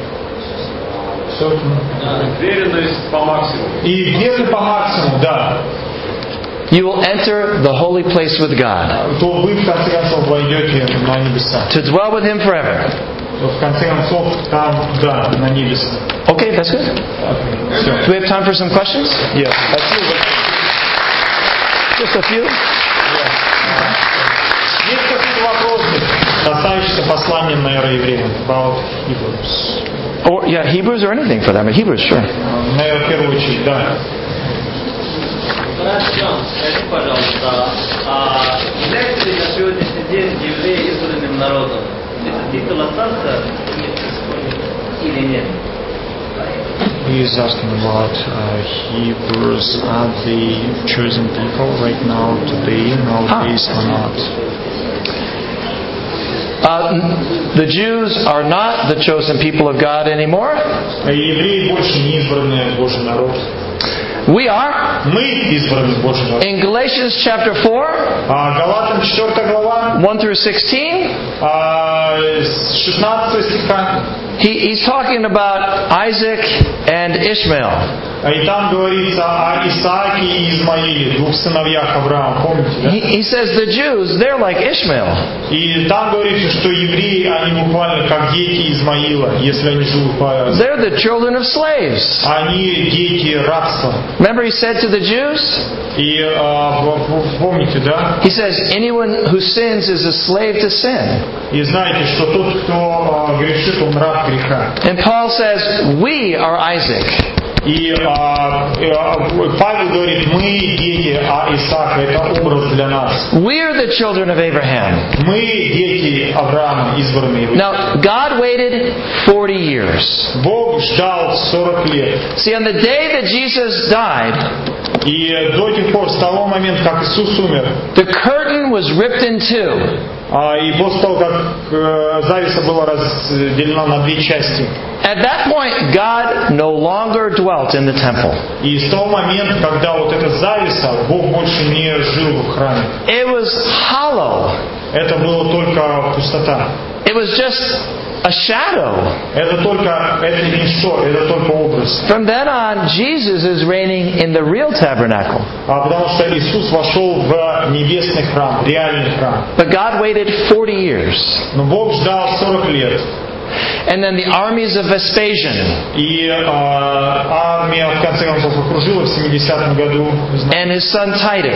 Веренность по максимуму. И верность по максимуму, да. You will enter the holy place with God. То вы в конце концов войдете на небеса. To dwell with Him forever. То в конце концов там, да, на небеса. Okay, that's good. Все. Do we have time for some questions? Yes. Just a few. Есть какие-то вопросы, касающиеся послания, наверное, евреям? About Hebrews. Or Hebrews or anything for that, but Hebrews, sure. Наверное, в первую очередь, да. Скажи, пожалуйста, является ли на сегодняшний день евреи избранным народом? Это титул остался или нет? He is asking about Hebrews. Are the chosen people right now today, nowadays, or not? The Jews are not the chosen people of God anymore. Евреи больше не избранный Божий народ. We are. Мы избранный Божий народ. In Galatians chapter 4, Галатам 4 глава, 1 through 16, с 16 стиха, he's talking about Isaac and Ishmael. и там говорится о Исааке и Измаиле, двух сыновьях Авраама, помните, да? He says the Jews, they're like Ishmael. И там говорится, что евреи, они буквально как дети Измаила, если они живут по... They're the children of slaves. Они дети рабства. Remember he said to the Jews? И помните, да? He says, anyone who sins is a slave to sin. И знаете, что тот, кто грешит, он раб греха. And Paul says, we are Isaac. И Павел говорит, мы дети Исаака, это образ для нас. We are the children of Abraham. Мы дети Авраама, избранные. Now, God waited 40 years. Бог ждал 40 лет. See, on the day that Jesus died, и до тех пор, с того момента, как Иисус умер, the curtain was ripped in two. И после того, как завеса была разделена на две части, At that point, God no longer dwelt in the temple. и с того момента, когда вот эта завеса, Бог больше не жил в храме. It was hollow. Это было только пустота. It was just a shadow. Это ничто, это только образ. From then on, Jesus is reigning in the real tabernacle. Потому что Иисус вошел в небесный храм, реальный храм. But God waited 40 years. Но Бог ждал 40 лет. And then the armies of Vespasian И армия в конце концов окружила в 70-м году. and his son Titus.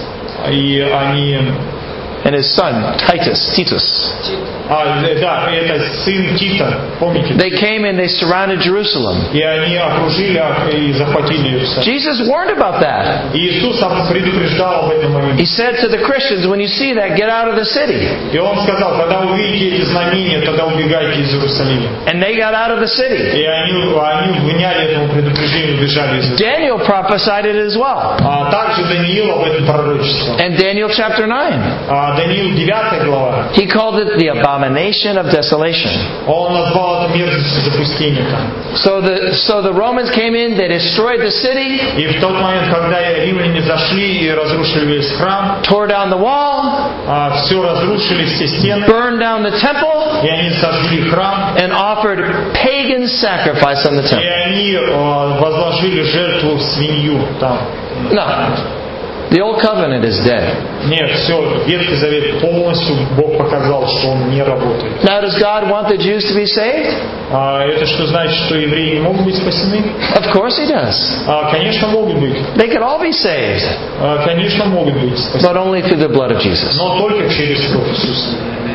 И они... And his son Titus. Да, это сын Тита, помните? They came and they surrounded Jerusalem. И они окружили и захватили Иерусалим. Jesus warned about that. И Иисус предупреждал об этом моменте. He said to the Christians, when you see that, get out of the city. И Он сказал, когда увидите эти знамения, тогда убегайте из Иерусалима. And they got out of the city. И они вняли этому предупреждению, бежали из Иерусалима. Daniel prophesied it as well. Также Даниил об этом пророчествовал. And Daniel chapter 9. Даниил 9 глава. He called it the abomination of desolation. Он назвал это мерзостью запустения там. So the Romans came in, they destroyed the city. И в тот момент, когда римляне зашли и разрушили весь храм, tore down the wall, все разрушили, все стены, burned down the temple, и они сожгли храм, and offered pagan sacrifice on the и temple. они возложили жертву свинью там. No. The old covenant is dead. Нет, все, Ветхий Завет полностью Бог показал, что он не работает. Now, does God want the Jews to be saved? Это что значит, что евреи не могут быть спасены? Of course He does. Конечно, могут быть. They can all be saved, Конечно, могут быть спасены. but only through the blood of Jesus. Но только через кровь Иисуса.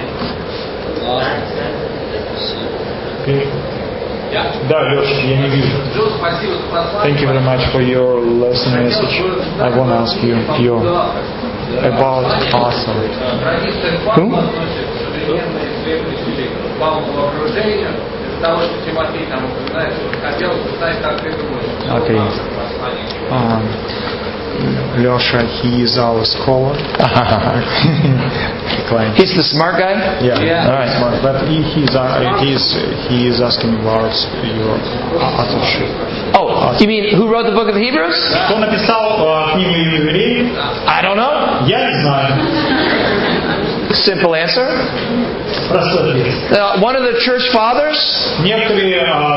Да, Леш, я не вижу. Thank you very much for your lesson message. I want to ask you about awesome. Who? Okay. Леша, he is our scholar. He's the smart guy? Yeah. All right. Smart. But he is asking about your authorship. Oh, you mean who wrote the book of Hebrews? Кто написал книгу Евреев? I don't know. Я не знаю. Simple answer. Простой ответ. One of the church fathers, Некоторые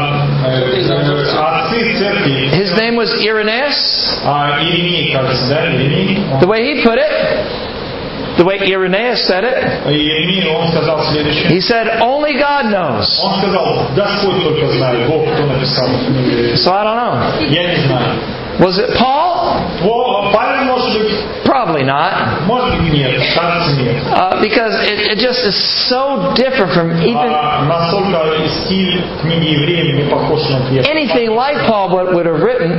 отцы церкви, his name was Irenaeus. Иеремей, кажется, да? Иеремей. The way he put it, the way Irenaeus said it, Иеремей, он сказал следующее. he said, only God knows. Он сказал, Господь только знает, Бог, кто написал книгу. So I don't know. Я не знаю. Was it Paul? Павел, может быть? Probably not. Может быть, нет. Кажется, нет. Because it just is so different from even Настолько стиль книги Евреев не похож на те. anything like Paul would have written.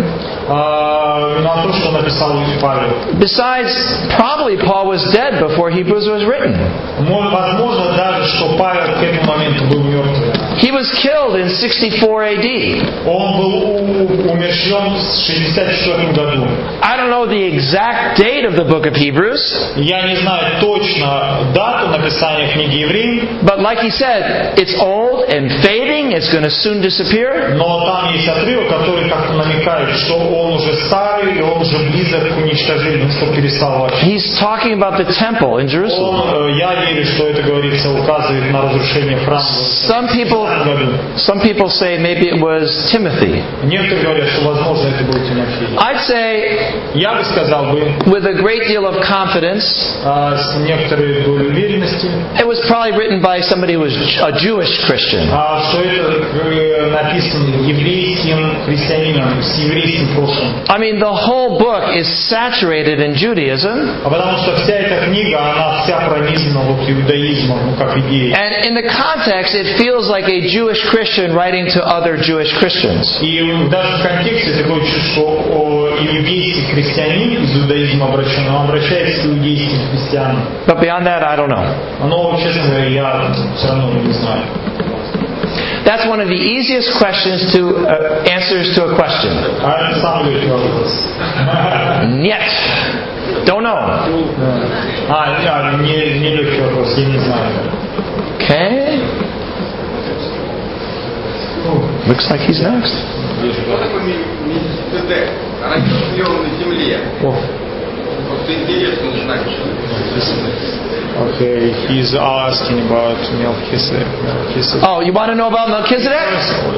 На то, что написал Павел. Besides, probably Paul was dead before Hebrews was written. Возможно даже, что Павел к этому моменту был мертвый. He was killed in 64 AD. Он был умерщвлен в 64 году. I don't know the exact date of the book of Hebrews. Я не знаю точно дату написания книги Евреев. But like he said, it's old and fading. It's going to soon disappear. Но там есть отрывок, который как-то намекает, что он уже старый и он уже близок к уничтожению, что перестал вообще. He's talking about the temple in Jerusalem. Я верю, что это говорится, указывает на разрушение храма. Some people say maybe it was Timothy. Некоторые говорят, что возможно это был Тимофей. I'd say, я бы сказал бы, with a great deal of confidence, с некоторой долей уверенности, it was probably written by somebody who was a Jewish Christian. Что это написано еврейским христианином с еврейским прошлым. I mean, the whole book is saturated in Judaism. Потому что вся эта книга, она вся пронизана вот иудаизмом, как идеей. And in the context, it feels like a Jewish Christian writing to other Jewish Christians. И даже в контексте такое чувство, что иудейский христианин из иудаизма обращается к иудейским христианам. But beyond that, I don't know. Но, честно говоря, я все равно не знаю. That's one of the easiest questions to answers to a question. А это самый легкий вопрос. Нет. Don't know. Не легкий вопрос, я не знаю. Okay. Looks like he's next. Что такое Мельхиседек? Родился ли он на земле? Просто интересно узнать. Okay, he's asking about Melchizedek. Oh, you want to know about Melchizedek?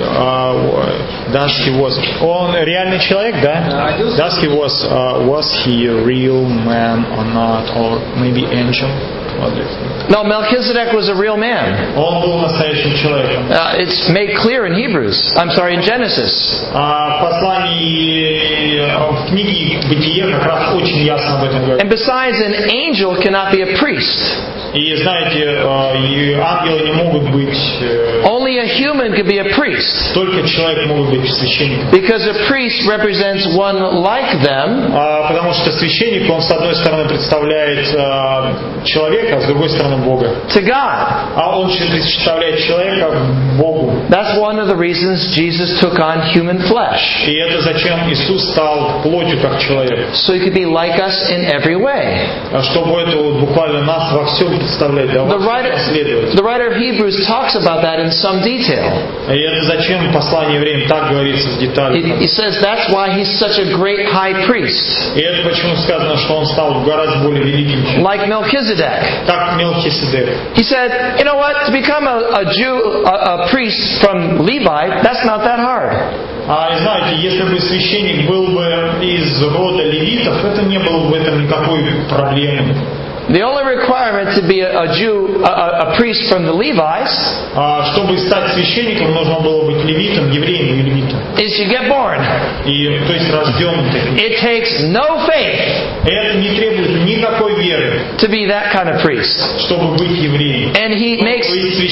Does he was? Он реальный человек, да? Does he was he a real man or not, or maybe angel? No, Melchizedek was a real man. Он был настоящим человеком. It's made clear in Hebrews. I'm sorry, in Genesis. В послании в книге Бытие как раз очень ясно об этом говорит. And besides, an angel cannot be a priest. И знаете, ангелы не могут быть. Only a human could be a priest. Только человек может быть священником. Because a priest represents one like them. Потому что священник, он с одной стороны представляет человека, а с другой стороны Бога. To God. А он представляет человека Богу. That's one of the reasons Jesus took on human flesh. И это зачем Иисус стал плотью как человек. So he could be like us in every way. Чтобы это буквально нас во всем представлять, да, во всем последовать. The writer of Hebrews talks about that in some detail. И это зачем послание евреям так говорится в деталях. He says that's why he's such a great high priest. И это почему сказано, что он стал гораздо более великим, чем like Melchizedek. Как Мелхиседек. He said, you know what? To become a Jew, a priest from Levi, that's not that hard. Знаете, если бы священник был бы из рода левитов, это не было бы в этом никакой проблемы. The only requirement to be a Jew, a priest from the Levites, чтобы стать священником, нужно было быть левитом, евреем или левитом. Is you get born. И, то есть рожденным таким. It takes no faith. Это не требует никакой веры. To be that kind of priest. Чтобы быть евреем. And he makes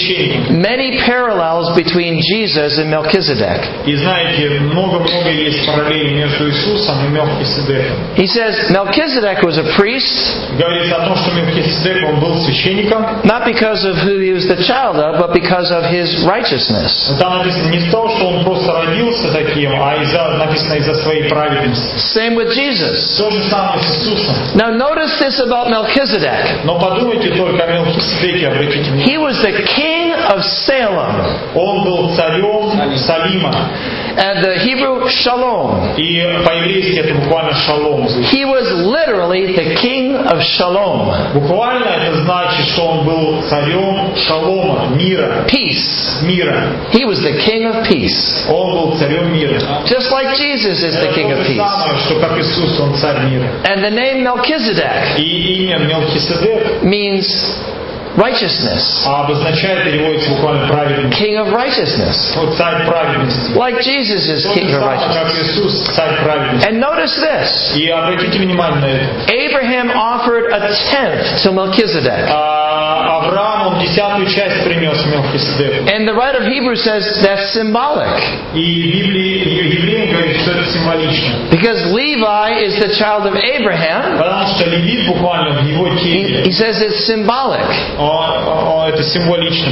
many parallels between Jesus and Melchizedek. И знаете, много-много есть параллелей между Иисусом и Мелхиседеком. He says Melchizedek was a priest. Говорится о том, что Мелхиседек, он был священником. Not because of who he was the child of, but because of his righteousness. Там написано не то, что он просто родился таким, а написано из-за своей праведности. Same with Jesus. То же самое с Иисусом. Now notice this about Melchizedek. Но подумайте только о Мелхиседеке, обратите внимание. He was the king of Salem. Он был царем Салима. And the Hebrew Shalom. И по-еврейски это буквально шалом. He was literally the king of Shalom. Буквально это значит, что он был царем шалома, мира. Peace. Мира. He was the king of peace. Он был царем мира. Just like Jesus is the king of peace. Это то же самое, что как Иисус, он царь мира. And the name Melchizedek. И имя Мелхиседек means righteousness. Обозначает, переводится буквально праведность. King of righteousness. Царь праведности. Like Jesus is king of righteousness. Как Иисус, царь праведности. And notice this. И обратите внимание на это. Abraham offered a tenth to Melchizedek. Авраам, он 10-ю часть принес Мелхиседеку. And the writer of Hebrews says that's symbolic. И евреям говорит, что это символично. Because Levi is the child of Abraham. Потому что левит буквально в его теле. He says it's symbolic. Это символично.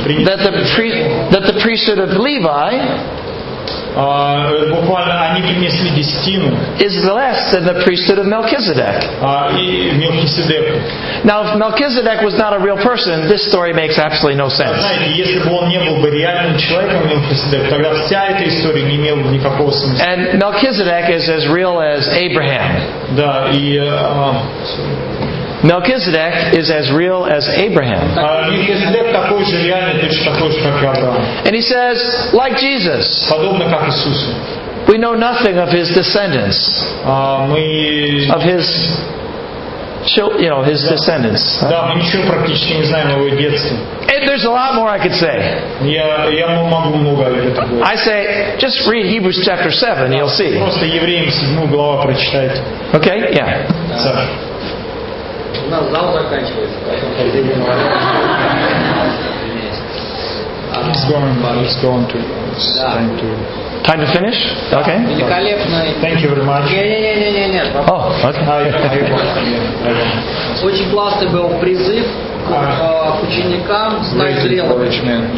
That the priesthood of Levi буквально они принесли десятину. Is less than the priesthood of Melchizedek. И Мелхиседеку. Now, if Melchizedek was not a real person, this story makes absolutely no sense. Знаете, если бы он не был бы реальным человеком, Мелхиседек, тогда вся эта история не имела бы никакого смысла. And Melchizedek is as real as Abraham. Да, и Melchizedek is as real as Abraham. Мелхиседек такой же реальный, точно такой же, как и Авраам. And he says, like Jesus, подобно как Иисусу. We know nothing of his descendants. Of his descendants. Да, мы ничего практически не знаем о его детстве. And there's a lot more I could say. Я могу много это говорить. I say, just read Hebrews chapter 7, you'll see. Просто Евреям 7 главу прочитайте. Okay, yeah. У нас зал заканчивается, поэтому Time to finish? Okay. Великолепно. Thank you very much. Нет. Oh, okay. Очень классный был призыв к ученикам стать зрелыми.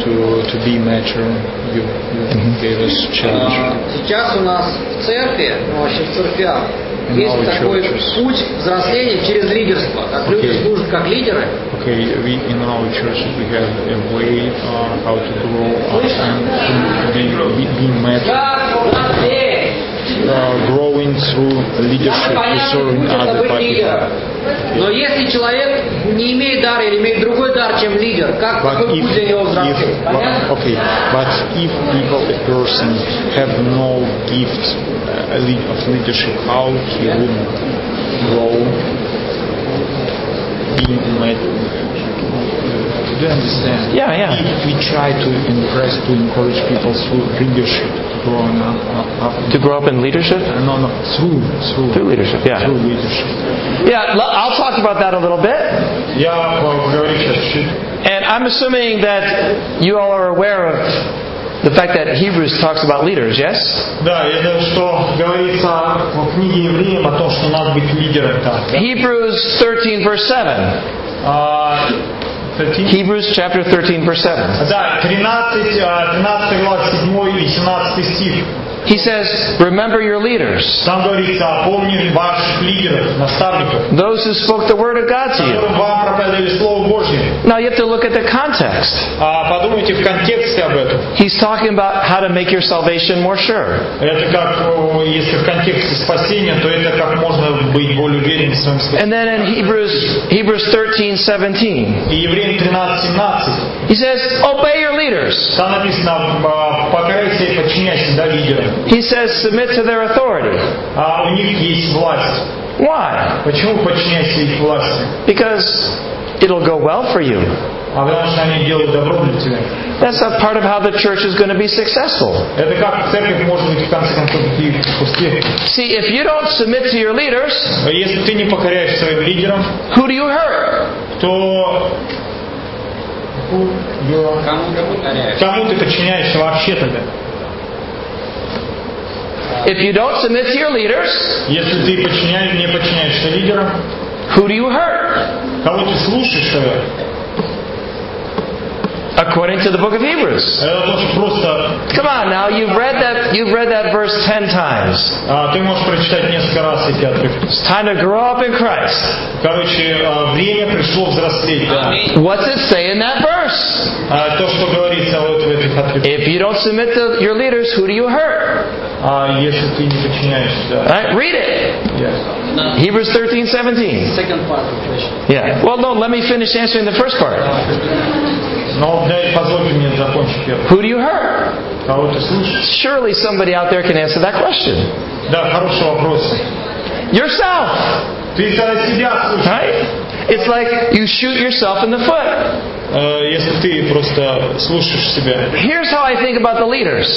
Сейчас у нас в церкви, вообще в церквях, есть такой путь взросления через лидерство. Как люди служат как лидеры, Okay, we in our church we have a way how to grow up and be met, growing through leadership, to serving other people. но если человек не имеет дара или имеет другой дар, чем лидер, какой путь для него взрослеть? Понятно? Okay, but if a person have no gift of leadership, how he would grow, being led? Do you understand? Yeah. If we try to encourage people through leadership, growing up. To grow up in leadership? No, through leadership, yeah. Through leadership. Yeah, I'll talk about that a little bit. Я поговорю сейчас чуть-чуть. And I'm assuming that you all are aware of the fact that Hebrews talks about leaders, yes? Да, я знаю, что говорится в книге Евреям о том, что надо быть лидером. Hebrews 13 verse 7. Hebrews chapter 13 verse 7. Да, 13 глава 7 и 17 стих. He says, remember your leaders. Там говорится, помни ваших лидеров, наставников. Those who spoke the word of God to you. Которым вам проповедовали Слово Божье. Now you have to look at the context. Подумайте в контексте об этом. He's talking about how to make your salvation more sure. Это как, если в контексте спасения, то это как можно быть более уверенным в своем спасении. And then in Hebrews 13:17. И Евреям 13:17. He says, obey your leaders. Там написано, покоряйся и подчиняйся, да, лидерам. He says, submit to their authority. У них есть власть. Why? Почему подчиняйся их власти? Because it'll go well for you. Потому что они делают добро для тебя. That's a part of how the church is going to be successful. Это как церковь может быть в конце концов успехом. See, if you don't submit to your leaders, если ты не покоряешь своим лидерам, who do you hurt? То кому ты подчиняешься вообще тогда? If you don't submit to your leaders, если ты не подчиняешься лидерам, who do you hurt? Кого ты слушаешь тогда? According to the book of Hebrews. Это тоже просто. Come on now, you've read that verse 10 times. Ты можешь прочитать несколько раз эти отрывки. It's time to grow up in Christ. Короче, время пришло взрослеть. Да. What's it say in that verse? То, что говорится вот в этих отрывках. If you don't submit to your leaders, who do you hurt? Если ты не подчиняешься, да. Right, read it. Yes. Hebrews 13:17. Second part of the question. Yeah. Well, no, let me finish answering the first part. Но позвольте мне закончить первое. Who do you hurt? Кого ты слушаешь? Surely somebody out there can answer that question. Да, хороший вопрос. Yourself. Ты себя слушаешь. Right? It's like you shoot yourself in the foot. Если ты просто слушаешь себя. Here's how I think about the leaders.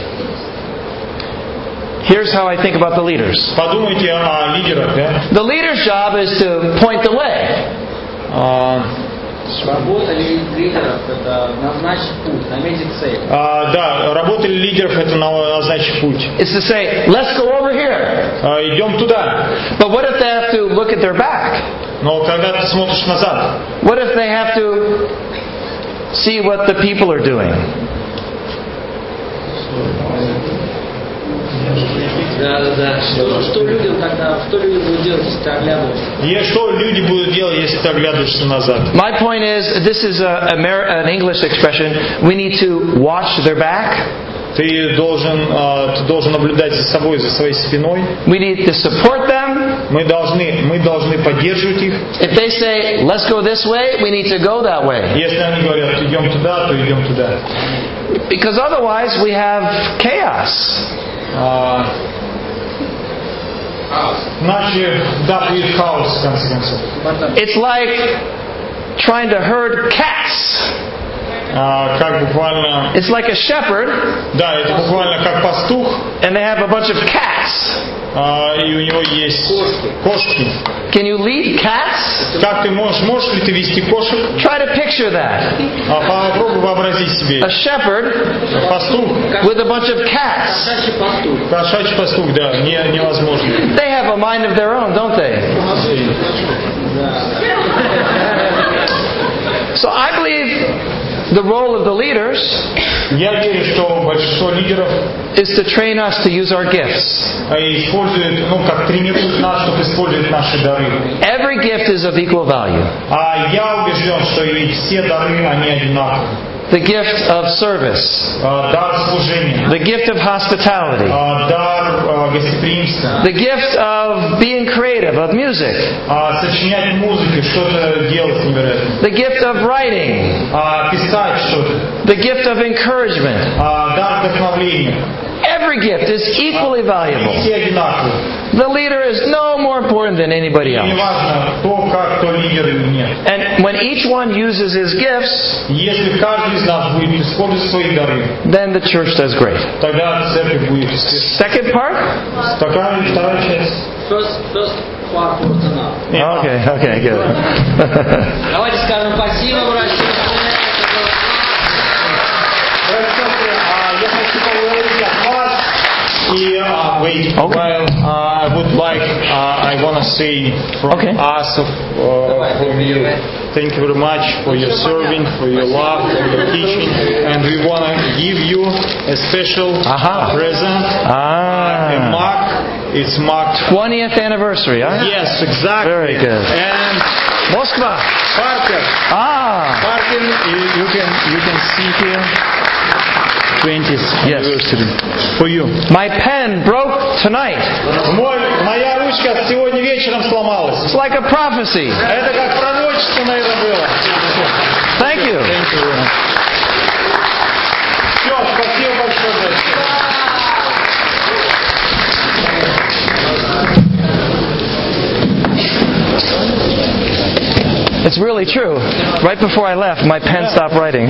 Here's how I think about the leaders. Подумайте о лидерах, да? The leader's job is to point the way. Работа лидеров – это назначить путь, наметить цель. Да, работа лидеров – это назначить путь. It's to say, let's go over here. Идем туда. But what if they have to look at their back? Но когда ты смотришь назад? What if they have to see what the people are doing? Да. Что люди будут делать, если ты оглядываешься? И что люди будут делать, если ты оглядываешься назад? My point is, this is an English expression. We need to watch their back. Ты должен наблюдать за собой, за своей спиной. We need to support them. Мы должны поддерживать их. If they say, let's go this way, we need to go that way. Если они говорят, идем туда, то идем туда. Because otherwise we have chaos. Иначе, да, будет хаос, в конце концов. It's like trying to herd cats. Как буквально... It's like a shepherd. Да, это буквально как пастух. And they have a bunch of cats. И у него есть кошки. Can you lead cats? Как ты можешь ли ты вести кошек? Try to picture that. Попробуй вообразить себе. A shepherd пастух with a bunch of cats. Кошачий пастух, да, невозможно. They have a mind of their own, don't they? So I believe The role of the leaders Я верю, что большинство лидеров is to train us to use our gifts. используют, как тренируют нас, чтобы использовать наши дары. Every gift is of equal value. А я убежден, что и все дары, они одинаковы. The gift of service. Дар служения. The gift of hospitality. Дар гостеприимства. The gift of being creative, of music. Сочинять музыку, что-то делать невероятно. The gift of writing. Писать что-то. The gift of encouragement. Дар вдохновления. Every gift is equally valuable. Все одинаковые. The leader is no more important than anybody else. Неважно, кто лидер или нет. And when each one uses his gifts, если каждый из нас будет использовать свои дары, then the church does great. тогда церковь будет успешна. Second part? Вторая часть. First part was enough. Okay, good. Давайте скажем спасибо, братья. Я хочу поговорить от вас. И while I would like, I want to say from us, from you, thank you very much for your serving, for your love, for your teaching, and we want to give you a special present, a mark. It's marked 20th anniversary, huh? Yes, exactly. Very good. And Moskva. Parker. Parker, you can see here. 20th anniversary for you. My pen broke tonight. Моя ручка сегодня вечером сломалась. It's like a prophecy. Это как пророчество, наверное, было. Thank you. Thank you. Все, спасибо большое. It's really true. Right before I left, my pen stopped writing.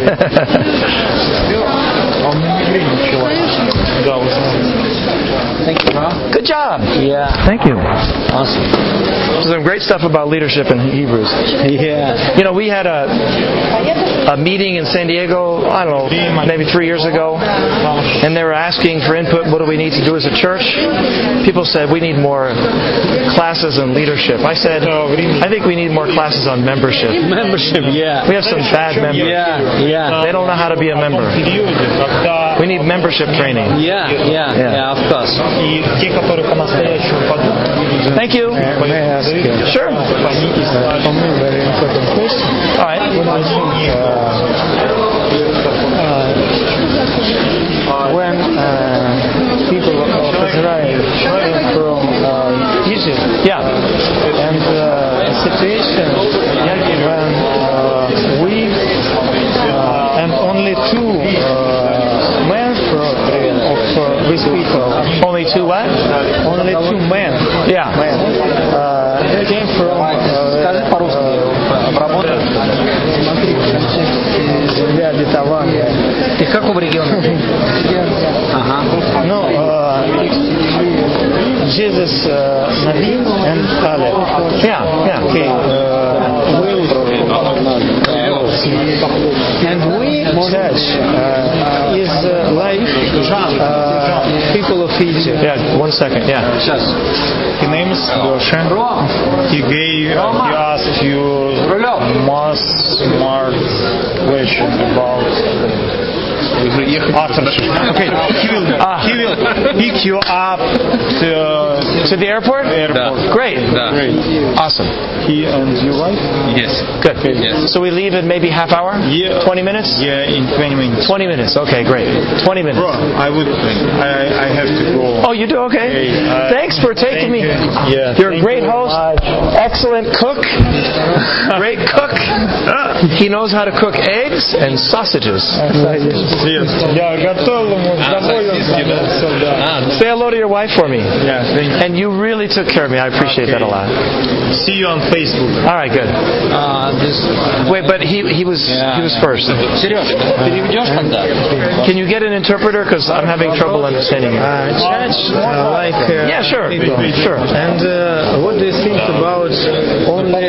Thank you, bro. Good job. Yeah. Thank you. Awesome. Some great stuff about leadership in Hebrews. Yeah. You know, we had a meeting in San Diego, I don't know, maybe 3 years ago, and they were asking for input, what do we need to do as a church? People said, we need more classes on leadership. I said, I think we need more classes on membership. Membership, yeah. We have some bad members. Yeah. They don't know how to be a member. We need membership training. Yeah, of course. Thank you. Sure. For me, very important question. All right. When people of Israel came from Egypt, and the situation when we and only two men of these people. Only two what? Only two men. Yeah. Came from земля обетования. Из какого региона? No, Jesus, Nabi, and Caleb. Yeah. Okay. And we, church, is like people of Egypt. Yeah, 1 second. Yeah. His name is Gosha. He asked you most smart question about authorship. Okay, he will pick you up to the airport? Great. Great. Awesome. He and your wife? Yes. Good. Yes. So we leave in maybe half hour? Yeah. 20 minutes? Yeah, in 20 minutes. 20 minutes. Okay, great. 20 minutes. Bro, I have to go. Oh, you do? Okay. Thanks for taking me. Yeah. You're a great host. Excellent cook. Great cook. He knows how to cook eggs and sausages. Я готовил ему Say hello to your wife for me. Yeah, thank you. And you really took care of me. I appreciate that a lot. See you on Facebook. All right, good. Wait, but he was first. Сереж, переведешь тогда? Can you get an interpreter? Because I'm having trouble understanding you. Church, like Yeah, sure. Sure. And what do you think about only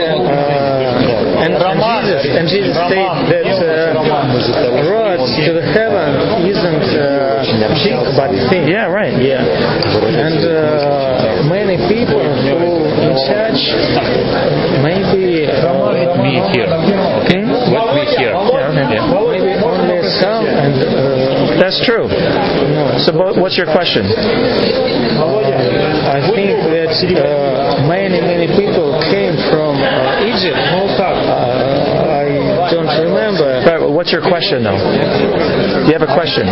and Jesus said that road to the heaven isn't big but thin. Yeah, right. Yeah. And many people who in church maybe Let me hear. Okay? Let me hear. maybe that's true. So what's your question? I think that many people came from Egypt. I don't remember. Right, well, what's your question, though? Do you have a question?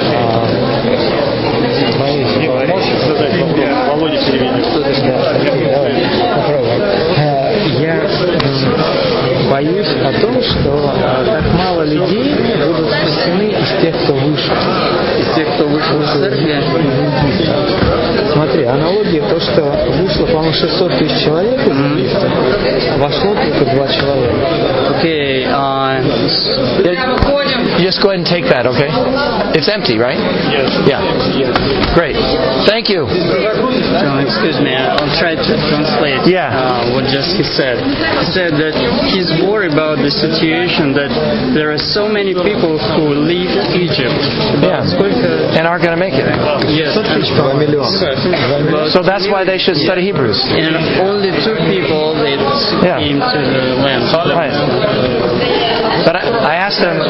Я боюсь о том, что так мало людей будут спасены из тех, кто вышел. Из тех, кто вышел из церкви. Смотри, аналогия то, что вышло, по-моему, 600 тысяч человек из Египта, вошло только 2 человека. Okay, Just go ahead and take that, okay? It's empty, right? Yes. Yeah. Great. Thank you. excuse me, I'll try to translate what just he said. He said that he's worried about the situation that there are so many people who leave Egypt. Yeah. And aren't going to make it. Yes. So that's why they should study Hebrews. And only 2 people that came to the land. Right. But I asked them.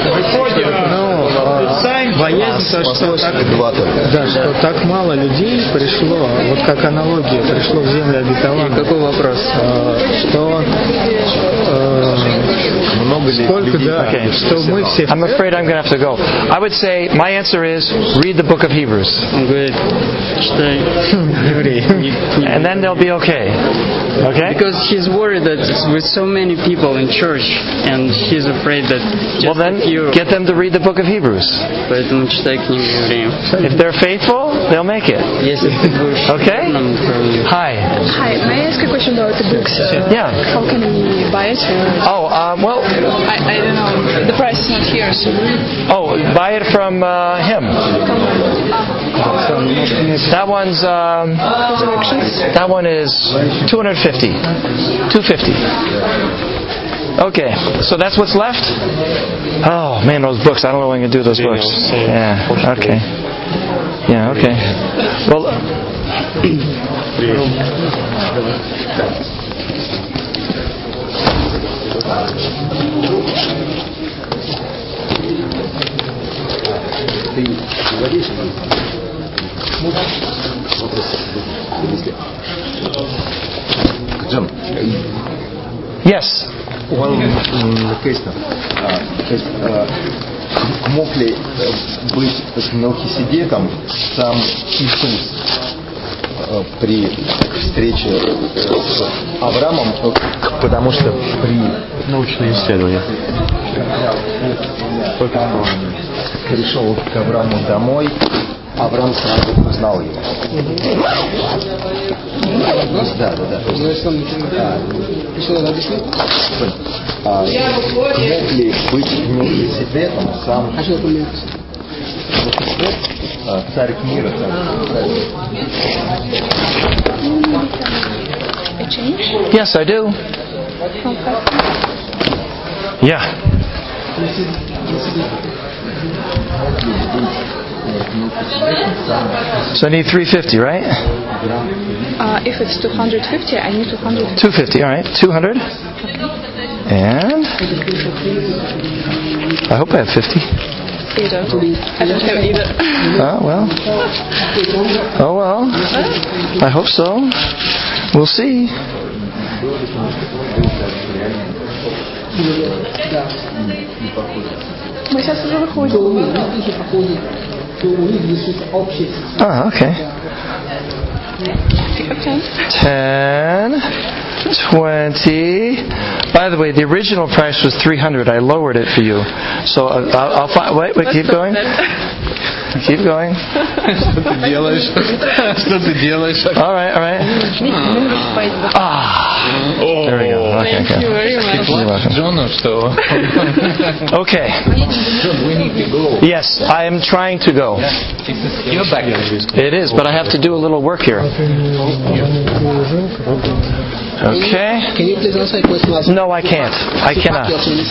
Что так мало людей пришло, вот как аналогия, пришло в землю обетованную. Какой вопрос? Что сколько, да, что мы все... I'm afraid I'm going to have to go. I would say my answer is read the book of Hebrews. Он говорит, читай Евреи. And then they'll be okay. Okay? Because he's worried that with so many people in church, and he's afraid that just well then, get them to read the book of Hebrews. Поэтому читай книгу Евреям. If they're faithful, they'll make it. Если ты будешь okay? Hi. Hi, may I ask a question about the books? Yeah. How can we buy it? Oh, well... I don't know. The price is not here, so... Oh, buy it from him. That one's... that one is $250. Okay, so that's what's left? Oh, man, those books. I don't know what I'm going to do with those books. Yeah, okay. Yeah, okay. Well... John. Yes. One question. Мог ли быть с Мелхиседеком сам Иисус при встрече с Авраамом, потому что при научные исследования пришел к Аврааму домой, Авраам сразу узнал его. Да. Мог ли быть Мелхиседеком сам царь мира? Yes, I do. Yeah. So I need 350, right? If it's 250, I need 200. 250, all right. 200. And I hope I have 50. You don't. I don't have either. Oh well. I hope so. We'll see. Мы сейчас уже выходим. Oh, okay. 10, 20. By the way, the original price was 300. I lowered it for you. So I'll find. Wait, keep going. Keep going. Что ты делаешь? All right. There we go. Okay. Thank you very much. You're welcome. Джону, что? Okay. We need to go. Yes, I am trying to go. You're back. It is, but I have to do a little work here. Okay. Can you please answer a question? No, I can't. I cannot.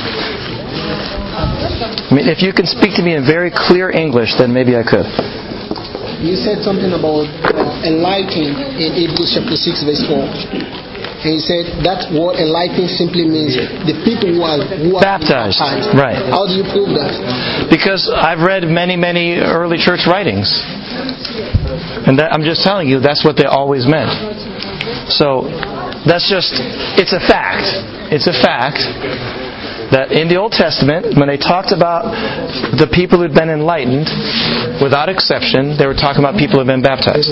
I mean, if you can speak to me in very clear English, then maybe I could. You said something about enlightened in Hebrews chapter 6, verse 4. And he said that word enlightened simply means the people who are baptized. Right. How do you prove that? Because I've read many, many early church writings. And I'm just telling you, that's what they always meant. So, it's a fact. It's a fact that in the Old Testament, when they talked about the people who'd been enlightened, without exception, they were talking about people who'd been baptized.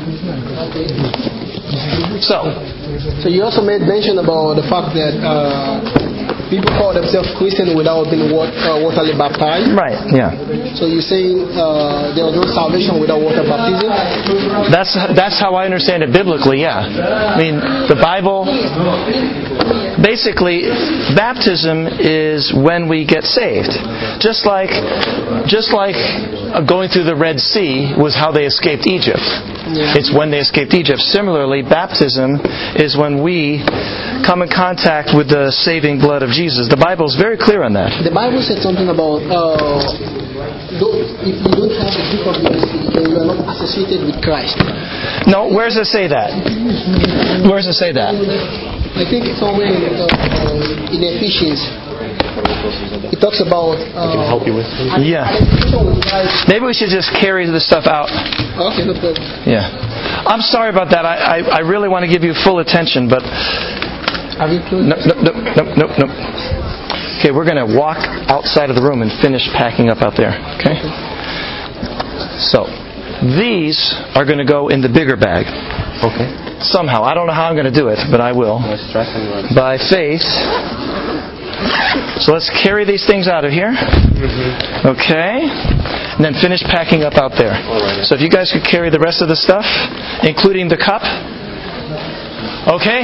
So you also made mention about the fact that people call themselves Christian without being waterly baptized. Right, yeah. So you're saying there was no salvation without water baptism? That's how I understand it biblically, yeah. I mean, the Bible, basically, baptism is when we get saved. Just like going through the Red Sea was how they escaped Egypt. Yeah. It's when they escaped Egypt. Similarly, baptism is when we come in contact with the saving blood of Jesus. The Bible is very clear on that. The Bible said something about if you don't have the gift of mercy, then you are not associated with Christ. No, where does it say that? Where does it say that? I think it's somewhere in Ephesians. It talks about... I can help you with. Yeah. Maybe we should just carry this stuff out. Okay, no problem. Yeah. I'm sorry about that. I really want to give you full attention, but... No. Okay, we're going to walk outside of the room and finish packing up out there. Okay? So, these are going to go in the bigger bag. Okay. Somehow. I don't know how I'm going to do it, but I will. By faith... So let's carry these things out of here. Okay. And then finish packing up out there. So if you guys could carry the rest of the stuff, including the cup. Okay?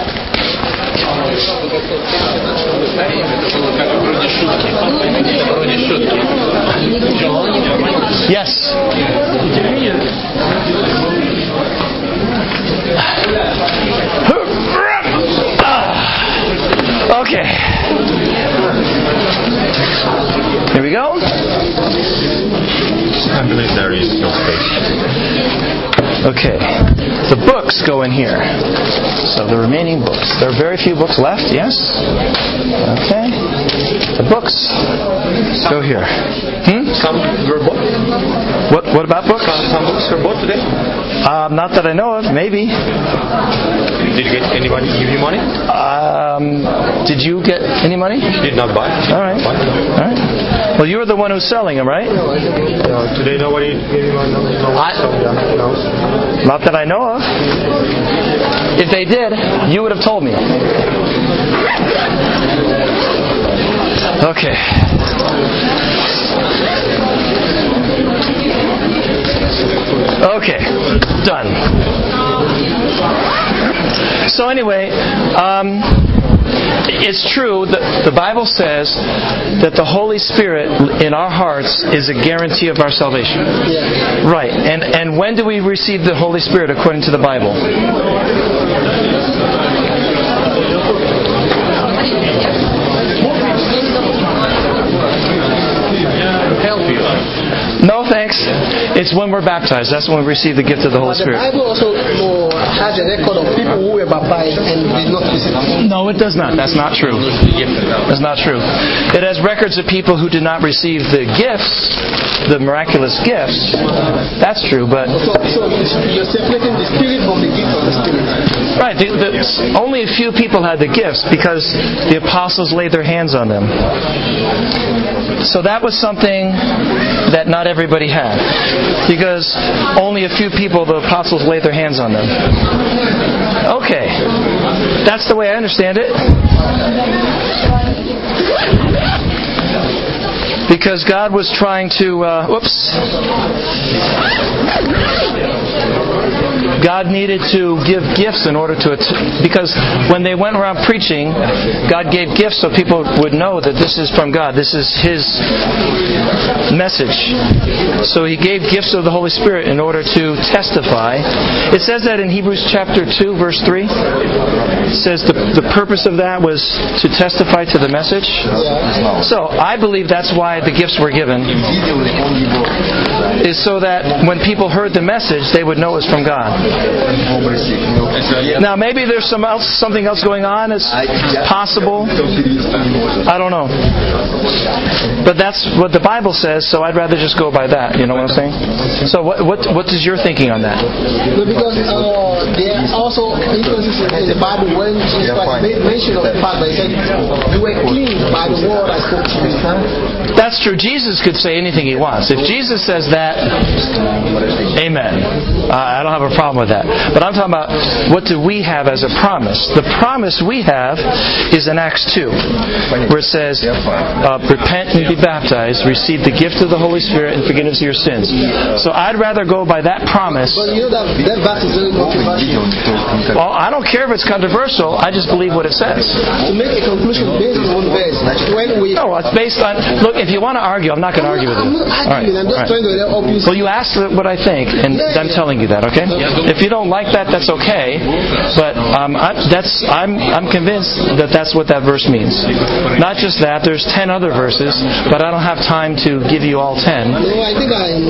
Yes. Okay. Here we go. I believe there is no space. Okay. The books go in here. So the remaining books. There are very few books left, yes? Okay. The books go here. Some were bought. What about books? Some books were bought today? Not that I know of. Maybe. Did you get anybody give you money? Did you get any money? Did not buy. All right. Well, you were the one who's selling them, right? No, today nobody gave you money. No. Not that I know of. If they did, you would have told me. Okay. Okay. Done. So anyway, it's true that the Bible says that the Holy Spirit in our hearts is a guarantee of our salvation. Yeah. Right. And when do we receive the Holy Spirit according to the Bible? No, thanks. It's when we're baptized. That's when we receive the gift of the Holy Spirit. The Bible also has a record of people who were baptized and did not receive it. No, it does not. That's not true. That's not true. It has records of people who did not receive the gifts, the miraculous gifts. That's true, but... So you're separating the Spirit from the gift of the Spirit. Right. Only a few people had the gifts because the apostles laid their hands on them. So that was something that not everybody had. Because only a few people, the apostles, laid their hands on them. Okay. That's the way I understand it. Because God was trying to... God needed to give gifts in order to... Because when they went around preaching, God gave gifts so people would know that this is from God. This is His message. So He gave gifts of the Holy Spirit in order to testify. It says that in Hebrews chapter 2, verse 3. It says the purpose of that was to testify to the message. So I believe that's why the gifts were given. Is so that when people heard the message, they would know it was from God. Now maybe there's something else going on. It's possible. I don't know. But that's what the Bible says, so I'd rather just go by that. You know what I'm saying? So what is your thinking on that? No, because there are also instances in the Bible when Jesus Christ made mention of the fact that he said, "You were clean by the word I spoke to you." That's true. Jesus could say anything he wants. If Jesus says that, amen. I don't have a problem with that. But I'm talking about what do we have as a promise? The promise we have is in Acts 2, where it says, repent and be baptized, receive the gift of the Holy Spirit and forgiveness of your sins. So I'd rather go by that promise. But you know that verse is very controversial. Well, I don't care if it's controversial. I just believe what it says. To make a conclusion based on one verse, no, it's based on. Look, if you want to argue, I'm not going to argue with you. I'm not arguing. I'm just trying to help you. Well, you asked what I think, and I'm telling you that. Okay. If you don't like that, that's okay. But I'm convinced that that's what that verse means. Not just that. There's 10 other verses, but I don't have time to give you all 10. No, I think